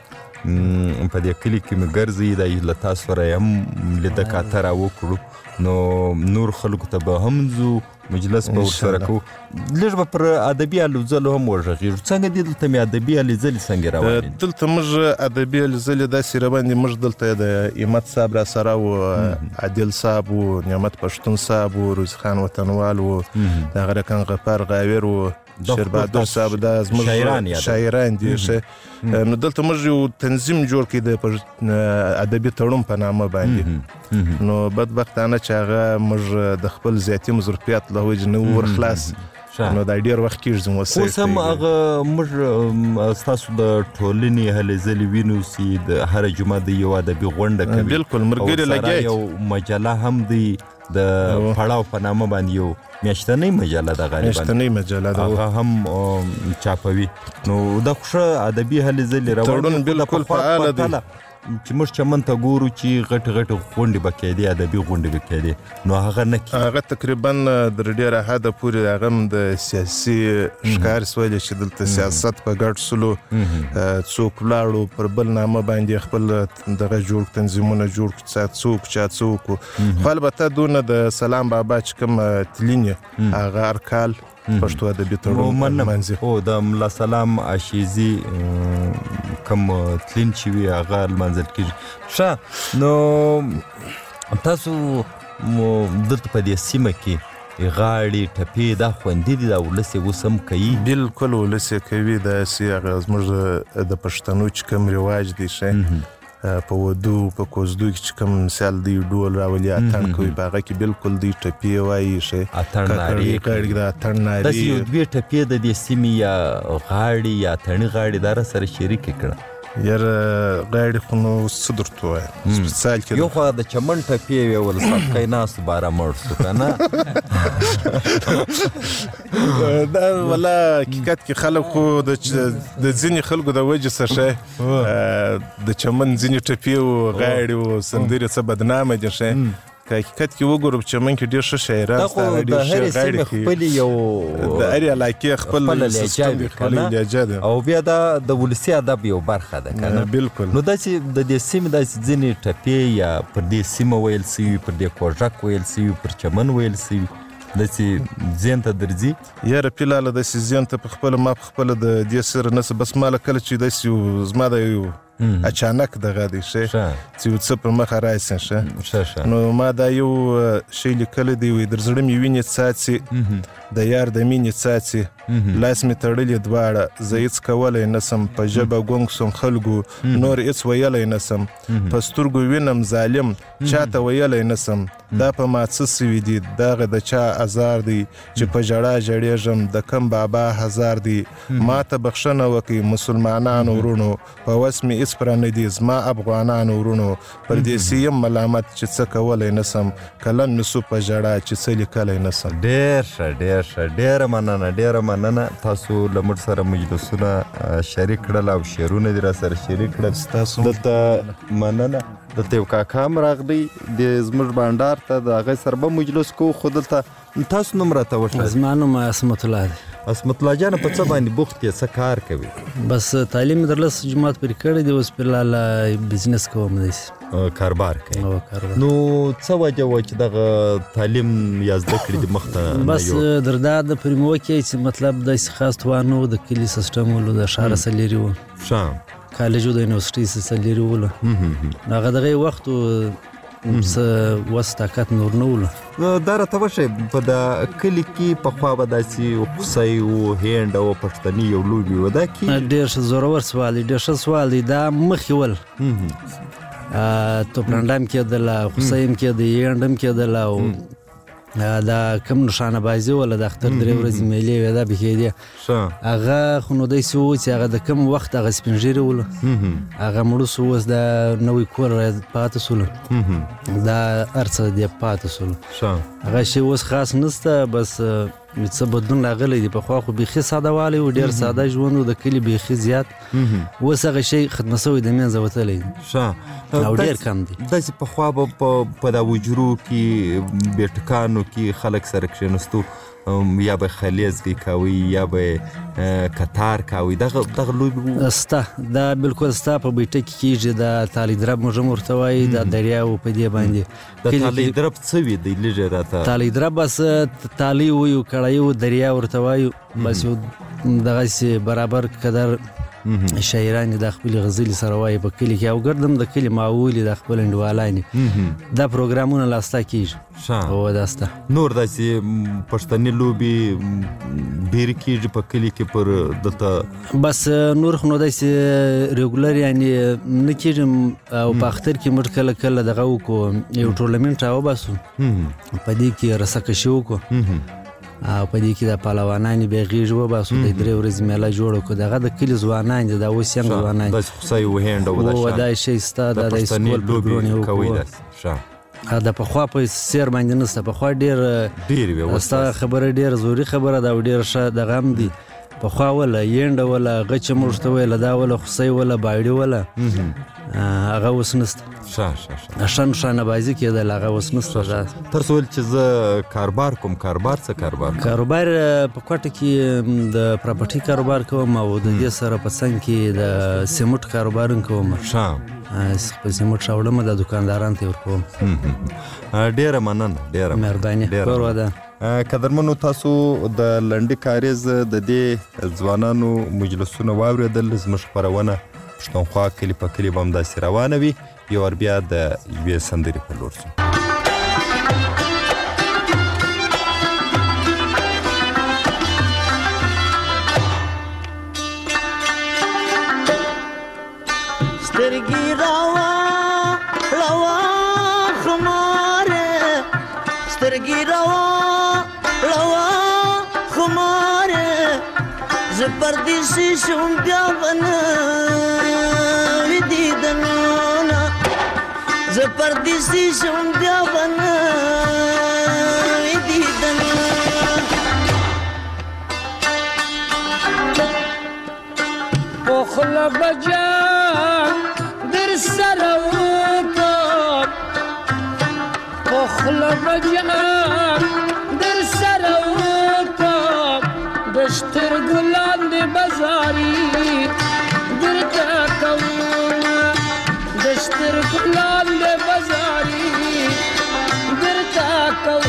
په دې کلي کې مې ګرځي د له تاسو سره هم لیده کاته راوکړو نو نور خلکو ته به هم ځو مجلس به ورسره کوو لږ به پر ادبي الوځلو هم وغږېږو څنګه دي دلته مې ادبي الوځلې څنګه روانې دي دلته موږ ادبي الوځلې داسې روان دي موږ دلته د همت صاحب را سره و عادل صاحب و نعمت پښتون صاحب و روز خان وطنوال و دغه رکن غفار غاویر و شیر بهادر صاحب دا زموږ شاعران دي نو دلته موږ یو تنظیم جوړ کړی د ادبي تړون په نامه باندې نو بدبختانه چې هغه موږ د خپل ذاتي مظرفیات له وجې نه ور خلاص نو دا ډېر وخت کېږي زموږ اوس هم هغه موږ ستاسو د ټولنې هلې ځلې وینو چې د هره جمعه د یو ادبي غونډه کوي بالکل ملګري لګیا یو مجله هم دی د پړاو په نامه باندې یو میاشتنۍ مجله ده غالبا میاشتنۍ مجله ده هغه هم چاپوي نو د ښه ادبي هلې ځلې روان تړون بالکل فعال دی چې موږ چمن ته ګورو چې غټ غونډې به کېدې ادبي غونډې به کېدې نو هغه نه کېږي هغه تقریبا د ډېره حده پورې هغه هم د سیاسي ښکار سولې چې دلته سیاست په ګډ سلو څوک ولاړو پر بل نامه باندې خپل دغه جوړ تنظیمونه جوړ کړي څوک خو البته دونه د سلام بابا چې کوم تلینې هغه هر کال پښتو ادبي تړون منځي او د ملا سلام عاشیزي کوم تلین چې وي هغه لمانځل کېږي ښه نو تاسو دلته په دې سیمه کې غاړې ټپې دا خوندې دي دا ولس یې اوس هم کوي بالکل ولس یې کوي داسې هغه زموږ د پښتنو چې کوم رواج دی ښه په ودو په کوزدو کې چې کوم مثال دی ډول راولي اتڼ کوي په هغه کې بالکل دی ټپې وایي ښه اتڼ نارې د اتڼ نارې داسې یو دوې ټپې د دې سیمې یا غاړې یا اتڼي غاړې دا راسره شریکې کړه یاره غاړې خو نو څه درته ووایم سپیڅال کې یو خوا د چمن ټپې وې ول سبقی ناست باره مړ شو که نه دا ولا حقیقت کې خلک خو د ځینې خلکو د وجې څه د چمن ځینې ټپې و غاړې و سندرې څه بدنامه دي ښه که حقیقت کې وګورو په چمن کې ډېر ښه شاعران شته د هرې سیمې خپلې یو د هرې علاقې خپل سیسټم دی خپل لهجه ده او بیا دا د ولسي ادب یو برخه ده که نه بالکل نو داسې د دې سیمې داسې ځینې ټپې یا پر دې سیمه ویل سوي پر دې کوژک ویل سوي پر چمن ویل سوي داسې ذهن ته درځي یاره فلحاله داسې ذهن ته په خپله ما په خپله د دې سره نه بس ما له کله چې داسې زما د یو اچانک دغه دی ښه چې یو څه پر مخه راشي ښه نو ما دا یو شی لیکلی دی وایي در زړه مې وینې څاڅي د یار د مینې څاڅي لاس مې تړلي دواړه زه هېڅ کولی نسم په ژبه ګونګ سوم خلکو نور هېڅ ویلی نسم په سترګو وینم ظالم چاته ویلی نسم دا په ما څه سوي دي دغه د چا ازار دی چې په ژړا ژړېږم د کم بابا هزار دی ما ته بخښنه وکړئ مسلمانانو ورونو په وس مې هېڅ پرانه دي زما افغانانو ورونو پردیسي یم ملامت چې څه کولی نسم قلم مې سو په ژړا چې څه لیکلی نسم ډېر ښه ډېره مننه تاسو له موږ سره مجلسونه شریک کړل او شعرونه دې را سره شریک کړل دلته مننه دلته یو کاکا هم راغلی د زموږ بانډار ته د هغې سره به مجلس کوو خو دلته تاسو نوم راته وښایئ زما نوم عصمت الله دی اسمت الله جان په څه باندې بوخت یې څه کار کوي؟ بس تعلیم درلس جماعت پرې کړی دی اوس په لاله بزنس کوم دی کاروبار کوي نو څه وجه و چې دغه تعلیم یا زده کړې د مخ ته بس دردا د پرمو کې چې مطلب د خاص توانو د کلی سیستم ولو د شهر سلیری و شام کالج د یونیورسيټي سلیری ولو هغه دغه وخت وسطاقت نور نه ول دا راته وشه په د کلی کې په خوا به داسې خوسۍ او هند او پښتني یو لوبي و دا کې ډېر زورور سوال ډېر ښه سوال دا مخې ول توپلاندام کې د خوسۍ کې د هندم کې د دا کم نشانه بازي ولا د اختر درې ورځې میلې وې دا به کېدی هغه خو نو دای سو چې هغه د کم وخت هغه سپینجری ول هغه مړو سو وس د نوې کور پاتې سول دا ارڅ دی پاتې سول هغه شی اوس خاص نسته بس څه بدلون راغلی دی په خو بيخي ساده والی او ډیر ساده ژوند د کلی بيخي زیات اوس هغه شی ختم شوی د منځه وتلی او ډیر کم دی داسې په خو په د وجرو کې بیٹکانو کې خلک سره کښینستو یا به خلیزګي کوي یا به قطار کوي دغه لوبي استا دا بالکل ستا په بیټه کې کېږي د تالی درب مجم ورتوي د دریاو په دی باندې د تالی درب څه وی دی لږه راته تالی درب بس تالی ویو کړایو دریا ورتوي بس دغه برابر قدر شاعران د خپل غزل سره وایي په کلی کې او ګردم د کلی ماولی د خپل انډوالانی دا پروګرامونه لاسته کیږي او داسته نور داسې پښتني لوبي ډیر کیږي په کلی کې پر دته بس نور خو نو داسې ریګولر یعنی نه کیږي او په اختر کې مړ کله کله دغه وکړو یو ټورنمنت راو باسو په دې کې رسکه شو کو او په دې کې د پهلوانانو به غیږ و باسو د درې ورځې میله جوړ کو دغه د کلی ځوانان دي دا اوس څنګه ځوانان د خوسۍ و هند او دا شی ستاد د سکول پروګرام کوي دا په خوا په سیر باندې نسته په خوا ډیر وي وستا خبره ډیر زوري خبره دا ډیر ښه د غم دي په خوا ولا یند ولا غچ مرشته ولا دا ولا خوسۍ ولا باړي ولا هغه وسنست شان بازی کې د هغه وسنست تر څول چې زه کاروبار کوم کاروبار څه کاروبار په کوټه کې د پراپرټي کاروبار کوم او د دې سره په څنګ کې د سیمټ کاروبار کوم په سیمټ شاوړم د دکاندارانو ته ورکوم ډیره مننه ډیره مهرباني ورته قدرمنو تاسو د لنډي کاریز د دې ځوانانو مجلسونه واوریدل زموږ خبرونه پښتونخوا کلی په کلی بم داسې روانه وي یو ور بیا د یوې سندرې په لور شو سترګې راوا خماره سترګې راوا خماره زه پردیسي شوم بیا بنه دیدنونه زه پردیسي شوم بیا بنه دیدنونه پخله بجان در سره وکړ پخله بجان در سره وکړ د سترګو لاندې بازاري درته کوم د سترګو لاندې بازاري درته کوم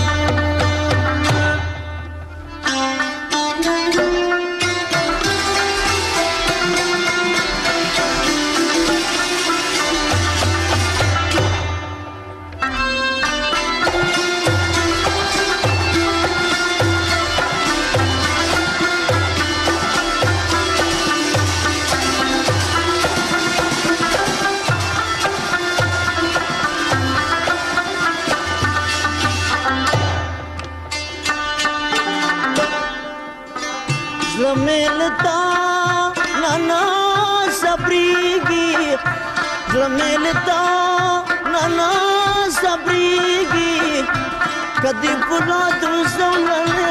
زلملتا نانا صبريږي کدی پلا دوستونه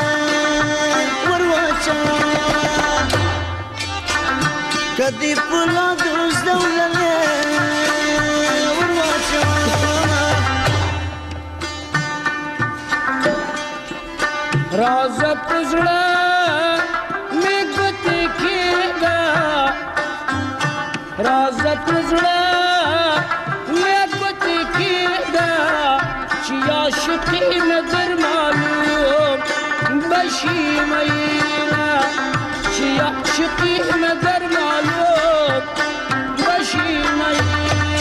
ورواچا کدی پلا دوستونه ورواچا راز پزړه چې عاشقي مې در معلوم بشي مینا چې عاشقي مې در معلوم بشي مینا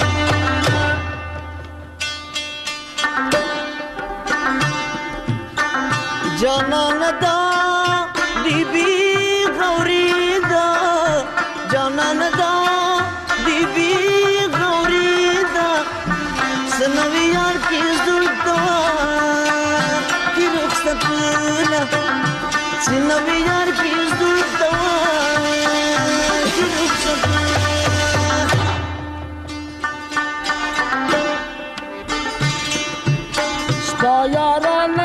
جانان دا بیبی غوری دا جانان دا بیبی غوری دا سنوی یار کی زلطوا کی رخصتنا سنوی یار کی زلطوا کی رخصتنا ستا یارانه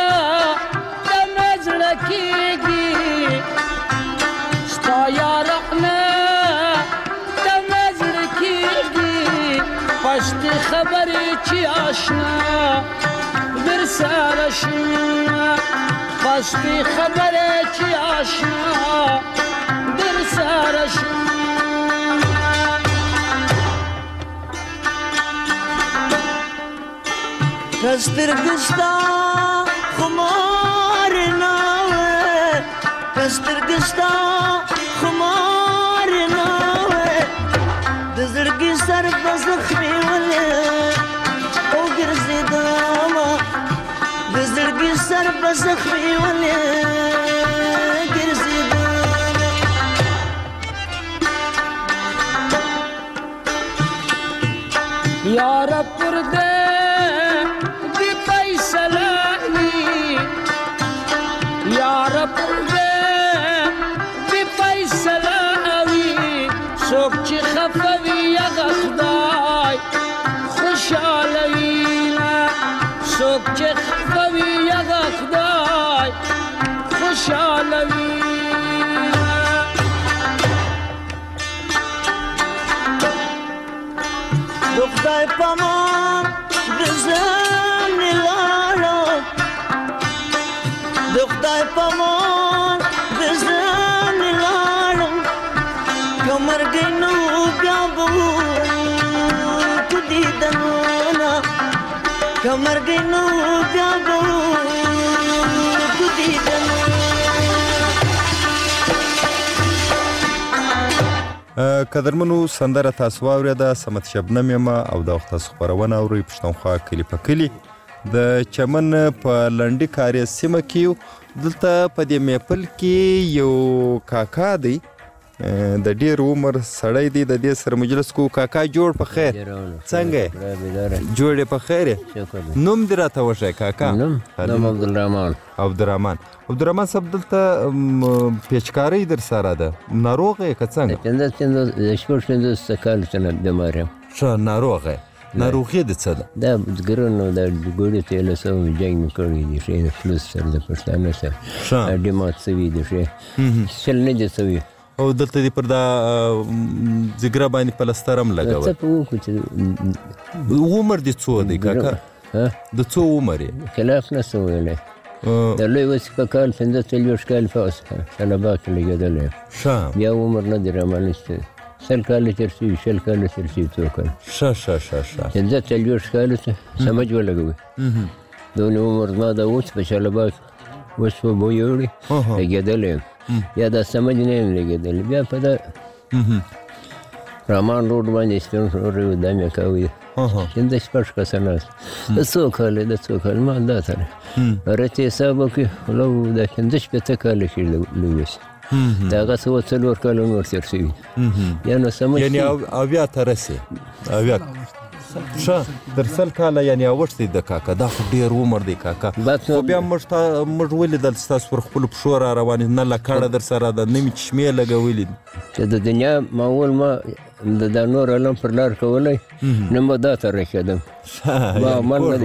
پشت خبری چی آشنا در سرشنا پشت خبری چی آشنا در سرشنا کستر گستا خمار ناوه کستر گستا خمار ناوه دزرگی سر بزخمی ولی او گرزی داما دزرگی سر بزخمی ولی گرزی داما یارا پرده دی پیسلانی یارا پرده دی پیسلانی سوک چی خفوی یغا خدای خوشحالوینا سوک چی خفوی یغا خدای خوشحالوینا دختای پامان بزنی لارو دختای پامان بزنی لارو کمر گینو بیابو کدی دنونا کمر گینو بیابو کدی دنونا قدرمنو سندره تاسو واورېده سمت شبنم یم او د وخت تاسو خپرونه اورئ پښتونخوا کلي په کلي د چمن په لنډي کارې سیمه کې یو دلته په دې میپل کې یو کاکا دی د ډېر عمر سړی دی د دې سره مجلس کو کاکا جوړ په خیر څنګه جوړ په خیر نوم دې راته وښیه کاکا نوم عبدالرحمن صاحب دلته پیچکارۍ در سره ده ناروغ یې که څنګه ښه ناروغ یې ناروغي د څه ده دا بزګرانو د ګوړې تېله سوي جنګ مې کړی دي ښې د فلوس سره د پښتانه سره هډې مات سوي دي ښې شل نه دي سوي او دلته دې پر دا ځګره باندې پلستر هم لګوي څه په وکړو چې عمر دې څو دی کاکا د څو عمر یې خلاف نه څه ویلی د لوی وسې په کال 45 کال په شلبا کې لګېدلی بیا عمر نه دی رامنځته 100 کاله تېر شوي 20 کاله تېر شوي څو کاله 45 کالو ته سمج ولګوي دونه عمر زما د اوس په شلبا کې اوس په بوی وړي لګېدلی یم یا دا سمج نه یم لګېدلی بیا په دا رامان روډ باندې سپین روډ دا مې کوي 5 کسه ناست د څو کاله ما دا سره رتې حساب وکړي لو دا 15 کاله کې لویس دا هغه څه 4 کاله نور تېر شوي یا نو سمج یعنې اویا ته رسې اویا ښه در 100 کاله یعنې اوښتی د کاکا دا خو ډېر عمر دی کاکا خو بیا موږ ولیدل ستاسو پر خپلو پښو را روانې نه لکړه در سره ده نه مې چشمې لګولي چې د دنیا معمول ما د نور علم پر لار کولی نه به دا ته رسېدم ما عمل نه دی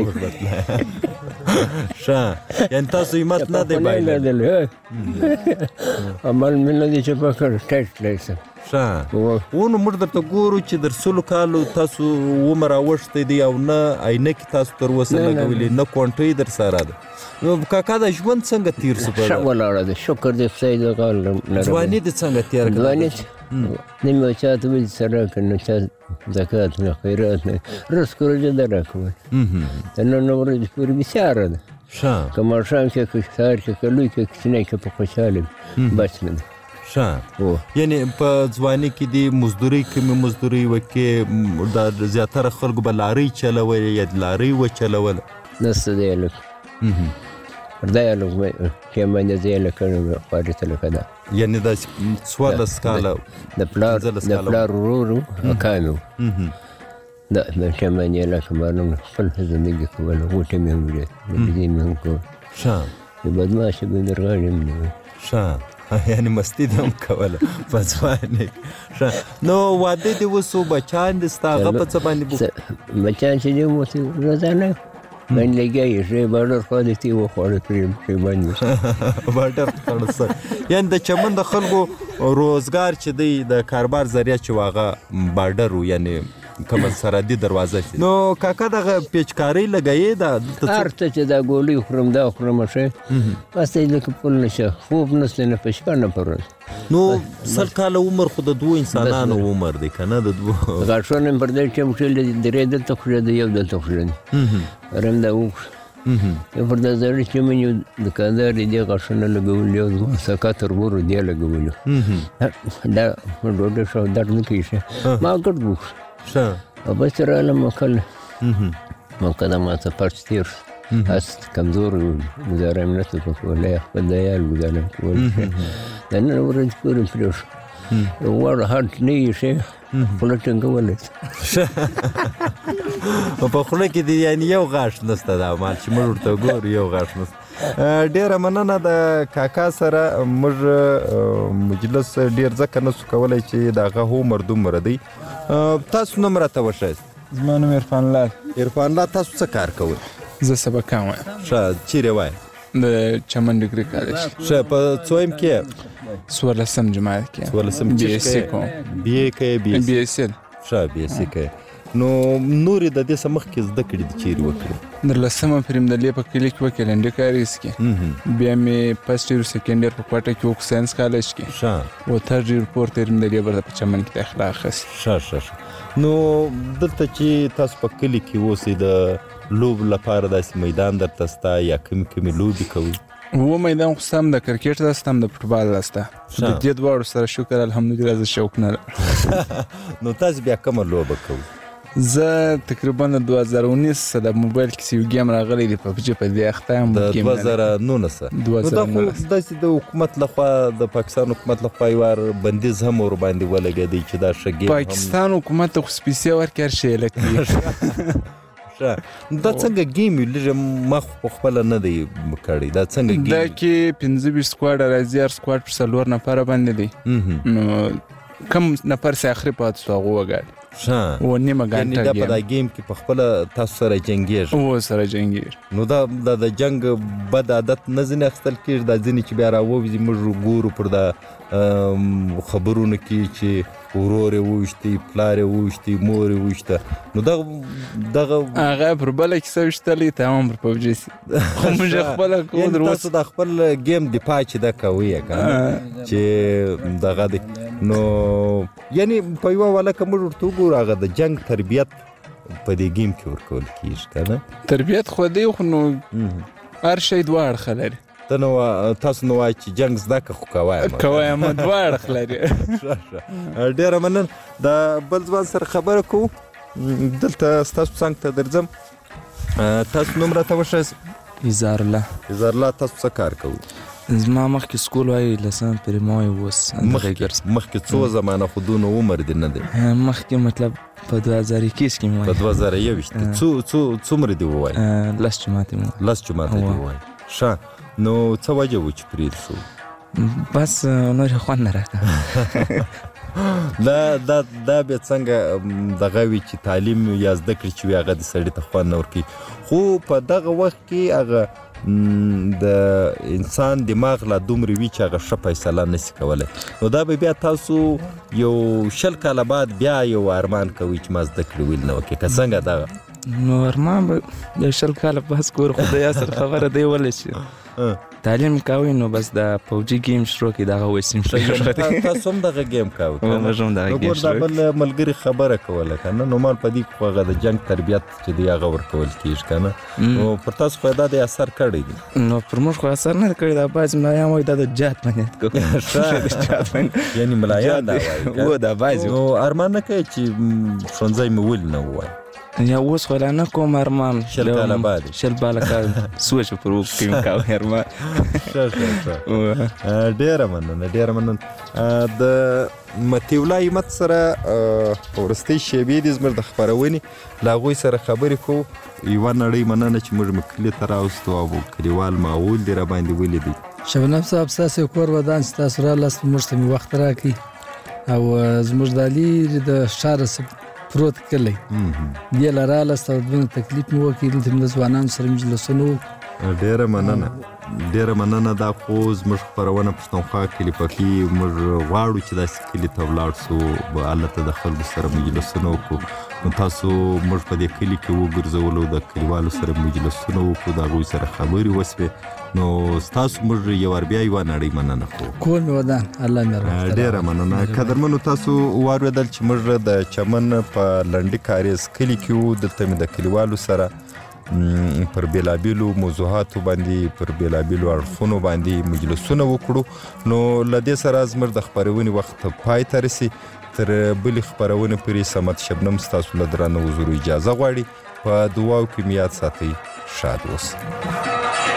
ښه یعنې تاسو همت نه دی بایللی عمل مې نه دی چې پکړ ټایټ کړی سم ونه موږ درته ګورو چې در 100 کالو تاسو عمر اوښتی دی او نه عینکې تاسو تر اوسه لګولې نه کونټۍ در سره ده. نو کاکا دا ژوند څنګه تیر سو؟ ښه ولاړه ده، شکر دی خدای د غال ځواني دې څنګه تېره کړه؟ ځواني نه مې چاته ویل سره که نه چا زکات نه خیرات نه رزق روژه ده راکول د نن ورځې پورې بسیاره ده. که ماښام کې که سهار کې که لوی کې کوچنی کې په خوشحاله بس نه ده. یعنی په ځواني کې دې مزدورۍ کمې مزدورۍ وکړې، د زیاتره خلکو به لارۍ چلولې یا لارۍ وچلوله؟ نسته دی هلک دا یې هلک چې باندې زه یې لکه خوارې ته لکه ده، یعنې داسې 14 کاله د پلار ورور و اکا مې و دا چې باندې یې لکه معلوم خپل زندګي کوله، غوټې مې هم ولیدې بزي مې هم کول چې بدماشه به درغاړې هم نه وي. یعنی مستی دې هم کوله په ځوانۍ کې. نو واده دې وسو، بچیان دې ستا هغه په څه باندې بچیان چې دې موسې روزانه باندې لګیا یې ښې باډر خوا دې تی وخوړه پرې باندې باډر خوړه سر. یعنې د چمن د خلکو روزګار چې دی د کاروبار ذریعه چې هغه باډر و، یعنې کومه سرحدي دروازه شي. نو کاکا دغه پیچکارۍ لګیې ده هر څه چې دا ګولۍ خورم دا خورم ښه بس دی لکه پل نشه خوب نسته نه په شپه نه په ورځ. نو 100 کاله عمر خو د دوو انسانانو عمر دی که نه؟ د دوو غاښونه مې پر دې ټیم کښېږدي، درې دلته کښېږدي یو دلته کښېږدي رم دا وکړه یو پر دا زړې چمن یو دوکاندار دی دې غاښونه لګولي او زما سکا تربورو دې لګولي دا ډوډۍ شو درد نه کوي ښه ما ګډ وکړه او بس رالم وکړله موقع ده ما ته پرچ تېر شو هست کمزور ګزاره مې نشته په کولی خپل د عیال ګزاره مې کولی د نن ورځ پورې پرې شو غوړ هټ نه یې ښې خوله ټینګولی په خوله کې دې یعنې یو غاښ نسته دا مال چې موږ ورته ګورو یو غاښ نسته. ډېره مننه د کاکا سره موږ مجلس ډېر ځکه نسو کولی چې د هغه عمر دومره دی. تاسو نوم راته وښایست؟ زما نوم عرفان لال. عرفان لال، تاسو څه کار کوئ؟ زه سبقان وایم. ښه، چیرې وایې؟ د چمن ډګري کالج. ښه، په څویم کې؟ 14 جماعت کې. 14 بي اس سي کوم. بي اي کوې؟ بي اس سي. ښه، بي اس سي کوې. نو نورې د دې څه مخکې زده کړې دي چیرې وکړې؟ 13مه پرېمدلې په کلي کې وکړې لنډې کاریز کې، بیا مې فرسټ اییر سیکنډ اییر په کوټه کې وکړو ساینس کالج کې، او تھرډ اییر فورث اییر مې د دې برده په چمن کې داخله اخیستې. ښه. نو دلته چې تاسو په کلي کې اوسئ د لوبو لپاره داسې میدان درته شته یا کومې لوبې کوئ؟ و میدان خو ستا هم د کرکټ ده ستا هم د فوټبال ده ستا د دې دواړو سره شکر الحمدلله زه شوق نه لرم. نو تاسو بیا کومه لوبه کوئ؟ زه تقریبا د 2019 د موبایل کې یو گیم راغلی دی پبجي په دې اخته یم. د 2019 نو دا خو داسې د حکومت لخوا د پاکستان حکومت لخوا یو بندیز هم ورباندې ولګېدی چې دا ښه گیم پاکستان حکومت ته خو سپیسې ورکړي هر شی لکړي. دا څنګه گیم یو لږه ما خو په خپله نه دی کړی، دا څنګه گیم؟ دا کې 25 سکواډ راځي، هر سکواډ پر 4 نفره باندې دی، نو کم نفر چې اخري پاتې شو هغه وګاټي. و نیمه ګانټه دا په دا گیم کې په خپله تاسو سره جنګېږي؟ و سره جنګېږي. نو دا د جنګ بد عادت نه ځینې اخیستل کېږي، دا ځینې چې بیا راووځي موږ ګورو پر دا خبرونو کې چې ورور یې وویشتی، پلار یې وویشتی، مور یې وویشته، نو دغه هغه پر بله کیسه ویشتلی ته هم پر پبجي سي خو موږ یې خپله کوو. تاسو د خپل گیم دفاع چې ده کوئ که نه چې دغه دی، نو یعنې په یوه واله که موږ ورته وګورو هغه د جنګ تربیت په دې گیم کې ورکول کېږي که نه؟ تربیت خو دی خو نو هر شی دوه اړخه لري. تاسو نو وایي چې جنګ زده که خو کووایم دوه اړخ لري. ډېره مننه. د بل ځوان سره خبره کوو، دلته ستاسو څنګ ته درځم. تاسو نوم راته وښایاست؟ اظهار الله. تاسو څه کار کوئ؟ زما مخکې سکول وایي 10 پرې ما وایي اوس مخکې څو زمانه خو دونه عمر دې نه دی؟ مخکې مطلب په 2021 کې مې وایي. په 2021 څومره دې ووایي؟ 10 جماعتې مې وایي. 10 جماعتې دې ووایي. ښه، نو څه وجه و چې پرېږد شو؟ بس نور یې خوند نه راکړه. دا بیا څنګه دغه وي چې تعلیم یا زده کړې چې وي هغه د سړي ته خوند نه ورکوي، خو په دغه وخت کې هغه د انسان دماغ لا دومره وي چې هغه ښه فیصله نشي کولی نو دا به بیا تاسو یو 20 کاله بعد بیا یو ارمان کوئ چې ما زده کړي ویل نه وکړي که څنګه دغه نو ارمان به یو 20 کاله بس کور خدای سره خبره دی ولی شي تعلیم کوي نو بس د پوجي گیم شروع کی دغه وسیم شروع تاسو هم دغه گیم کوي نو ګور دا بل ملګری خبره کوله کنه نو مال پدې خو هغه د جنگ تربیت چې دی هغه ورکول کیږي کنه نو پر تاسو خو دا د اثر کړی دی نو پر موږ خو اثر نه کړی دا باز ملایان وای دا د جات باندې کو یعنی ملایان دا وای و دا باز نو ارمان نه کوي چې ښوونځی مې ول نه وای یا اوس خو لا نه کوم ارمان 20 کاله بعد 20 کاله سوچ پر وکړم کوم ارمان ډیره مننه د متیولا ایمت سره ورستي شیبې د زمر د خبرونې لاغوي سره خبرې کو یو نړۍ مننه چې موږ مکلی تر اوستو او کلیوال معول دی را باندې ولیدي شبنم صاحب تاسو کور ودان تاسو را لاس موږ ته وخت راکې او زموږ د علي د شهر پروت کلی دی لراله ستاسو تکلیف مو وکیل تم د ځوانانو سره مجلسونو ډیره مننه دا خو زموږ خبرونه پښتونخوا کلی پکې موږ غواړو چې داسې کلی ته ولاړ سو به الله ته د خلکو سره مجلسونه وکړو نو تاسو موږ په دې کلی کې وګرځولو د کلیوالو سره مجلسونه وکړو د هغوی سره خبرې وسوې نو ستاسو موږ یو بیا یو نړۍ مننه کوو کور مې ودان الله مې ډیره مننه قدرمنو تاسو واورېدل چې موږ د چمن په لنډي کاریز کلی کې وو دلته مې د کلیوالو سره پر بیلابیلو موضوعاتو باندې پر بیلابیلو اړخونو باندې مجلسونه وکړو نو له دې سره زموږ د خپرونې وخت پای ته رسي تر بلې خپرونې پورې صمد شبنم ستاسو له درانه حضور اجازه غواړي په دعاو کې مې یاد ساتئ شاد اوسئ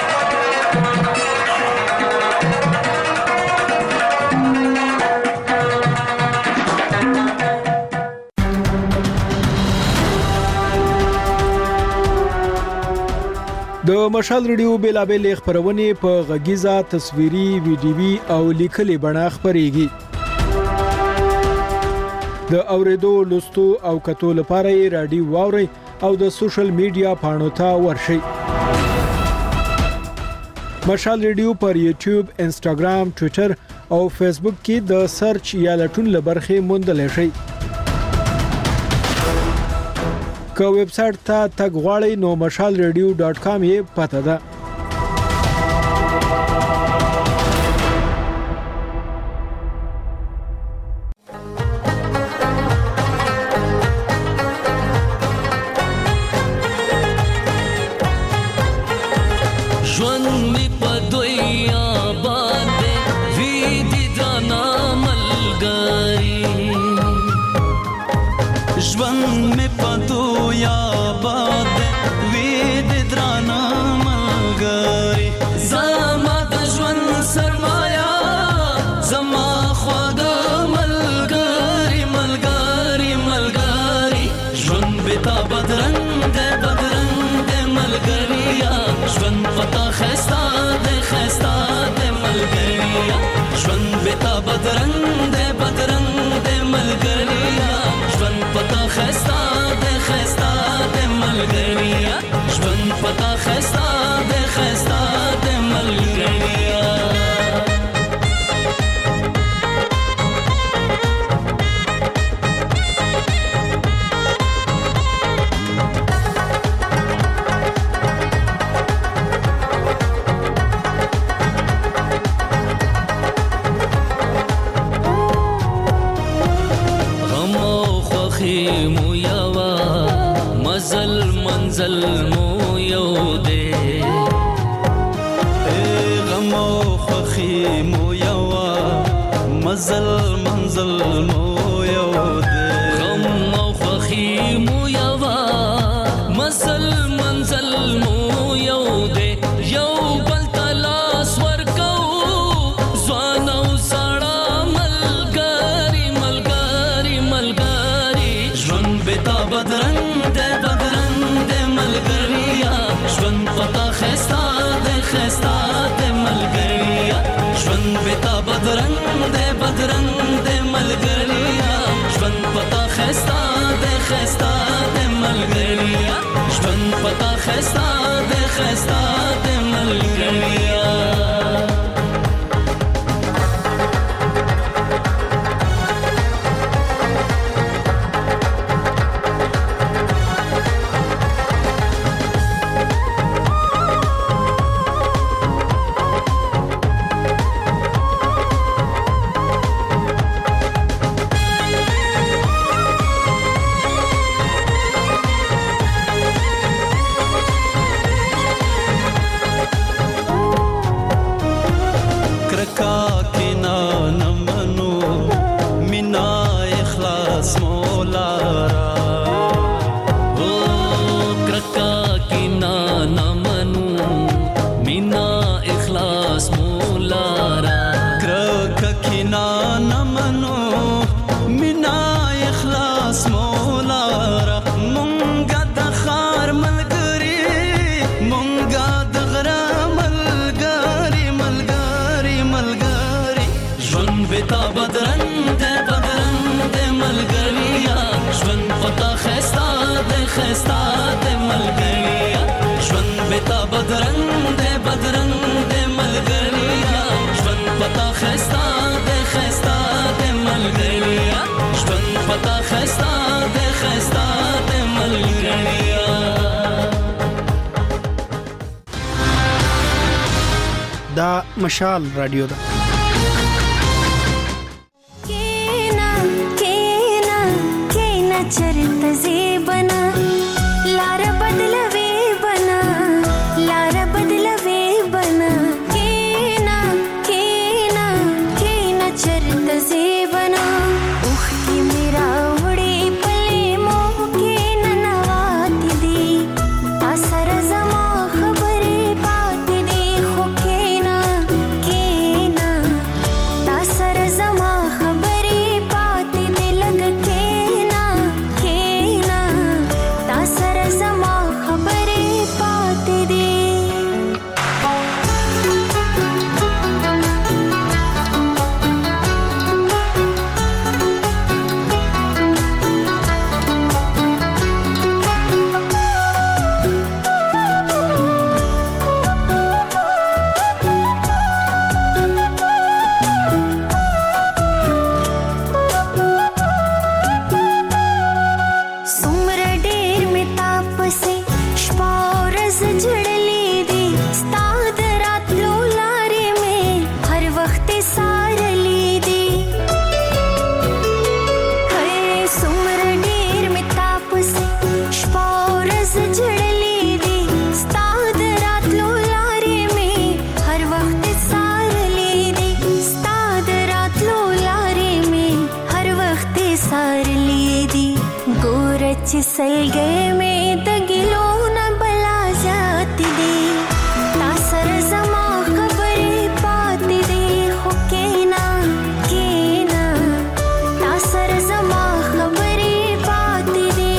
د مشال ریډیو بیلابل خبرونه په غږیزه تصویري ویډیوي او لیکلي بڼه خبريږي د اوریدو لوستو او کتو لپاره یې رادیو واوري او د سوشل میډیا پاڼو ته ورشئ مشال ریډیو پر یوټیوب انسټاګرام ټوئیټر او فیسبوک کې د سرچ یا لټون لبرخه موندل شئ که ویب سټ ته تګ غواړئ نو mashalradio.com یې پته ده خستا د ملګریا خستا د ملګریا ژوند بتا بدرنګ د ملګریا ژوند پتا خستا د ملګریا ژوند پتا خستا د ملګریا. دا مشال رادیو ده. चरित जे बना लार बदलवे बना लार बदलवे बना केना चरित जे बना उख की मेरा उड़े पले मोह के नवाती दी असर जमा खबरे पाती दी हो केना तासर जमा खबरे पाती दी लग के सलगे में दगिलो न बला जाती दे तासर जमा खबरे पाती दे हो केना तासर जमा खबरे पाती दे.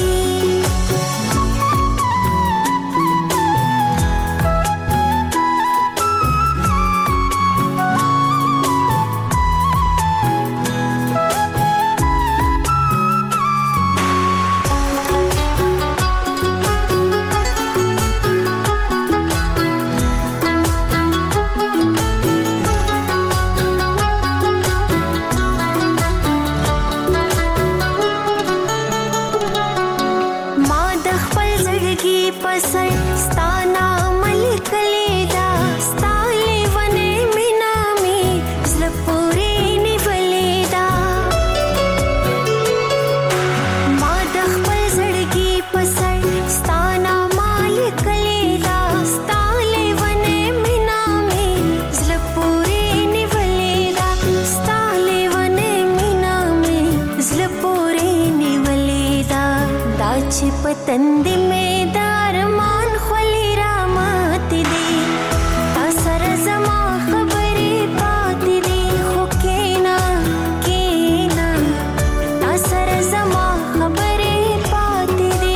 पतंदी में दारमान खली रामाती दे तासर जमा खबरे पाती दे हो केना तासर जमा खबरे पाती दे.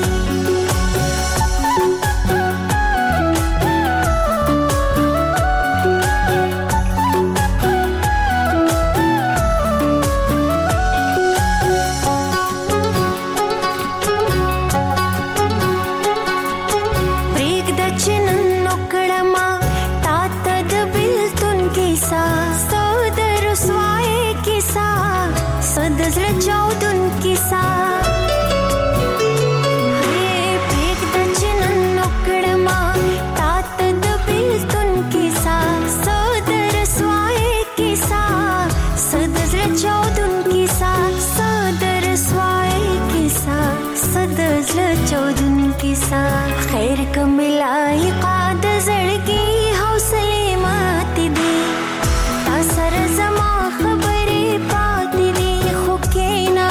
खैर कमिलाई काद जड़गी हौसले माती दे तासर जमा खबरे पाती दे हो केना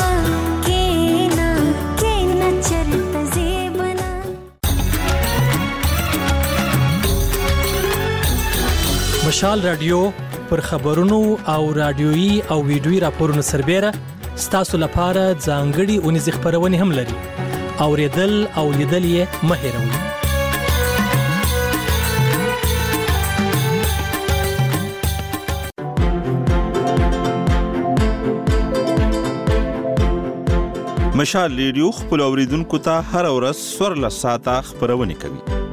चरित जे बना. مشال رادیو پر خبرونو او رادیويي او ویډیويي راپورونو سربېره ستاسو لپاره ځانګړي اونیزې خبرونه هم لري. اوریدل او لیدل یې مه هېروئ. مشال ریډیو خپل اوریدونکو ته هر ورځ 14 ساعته خبرونه کوي.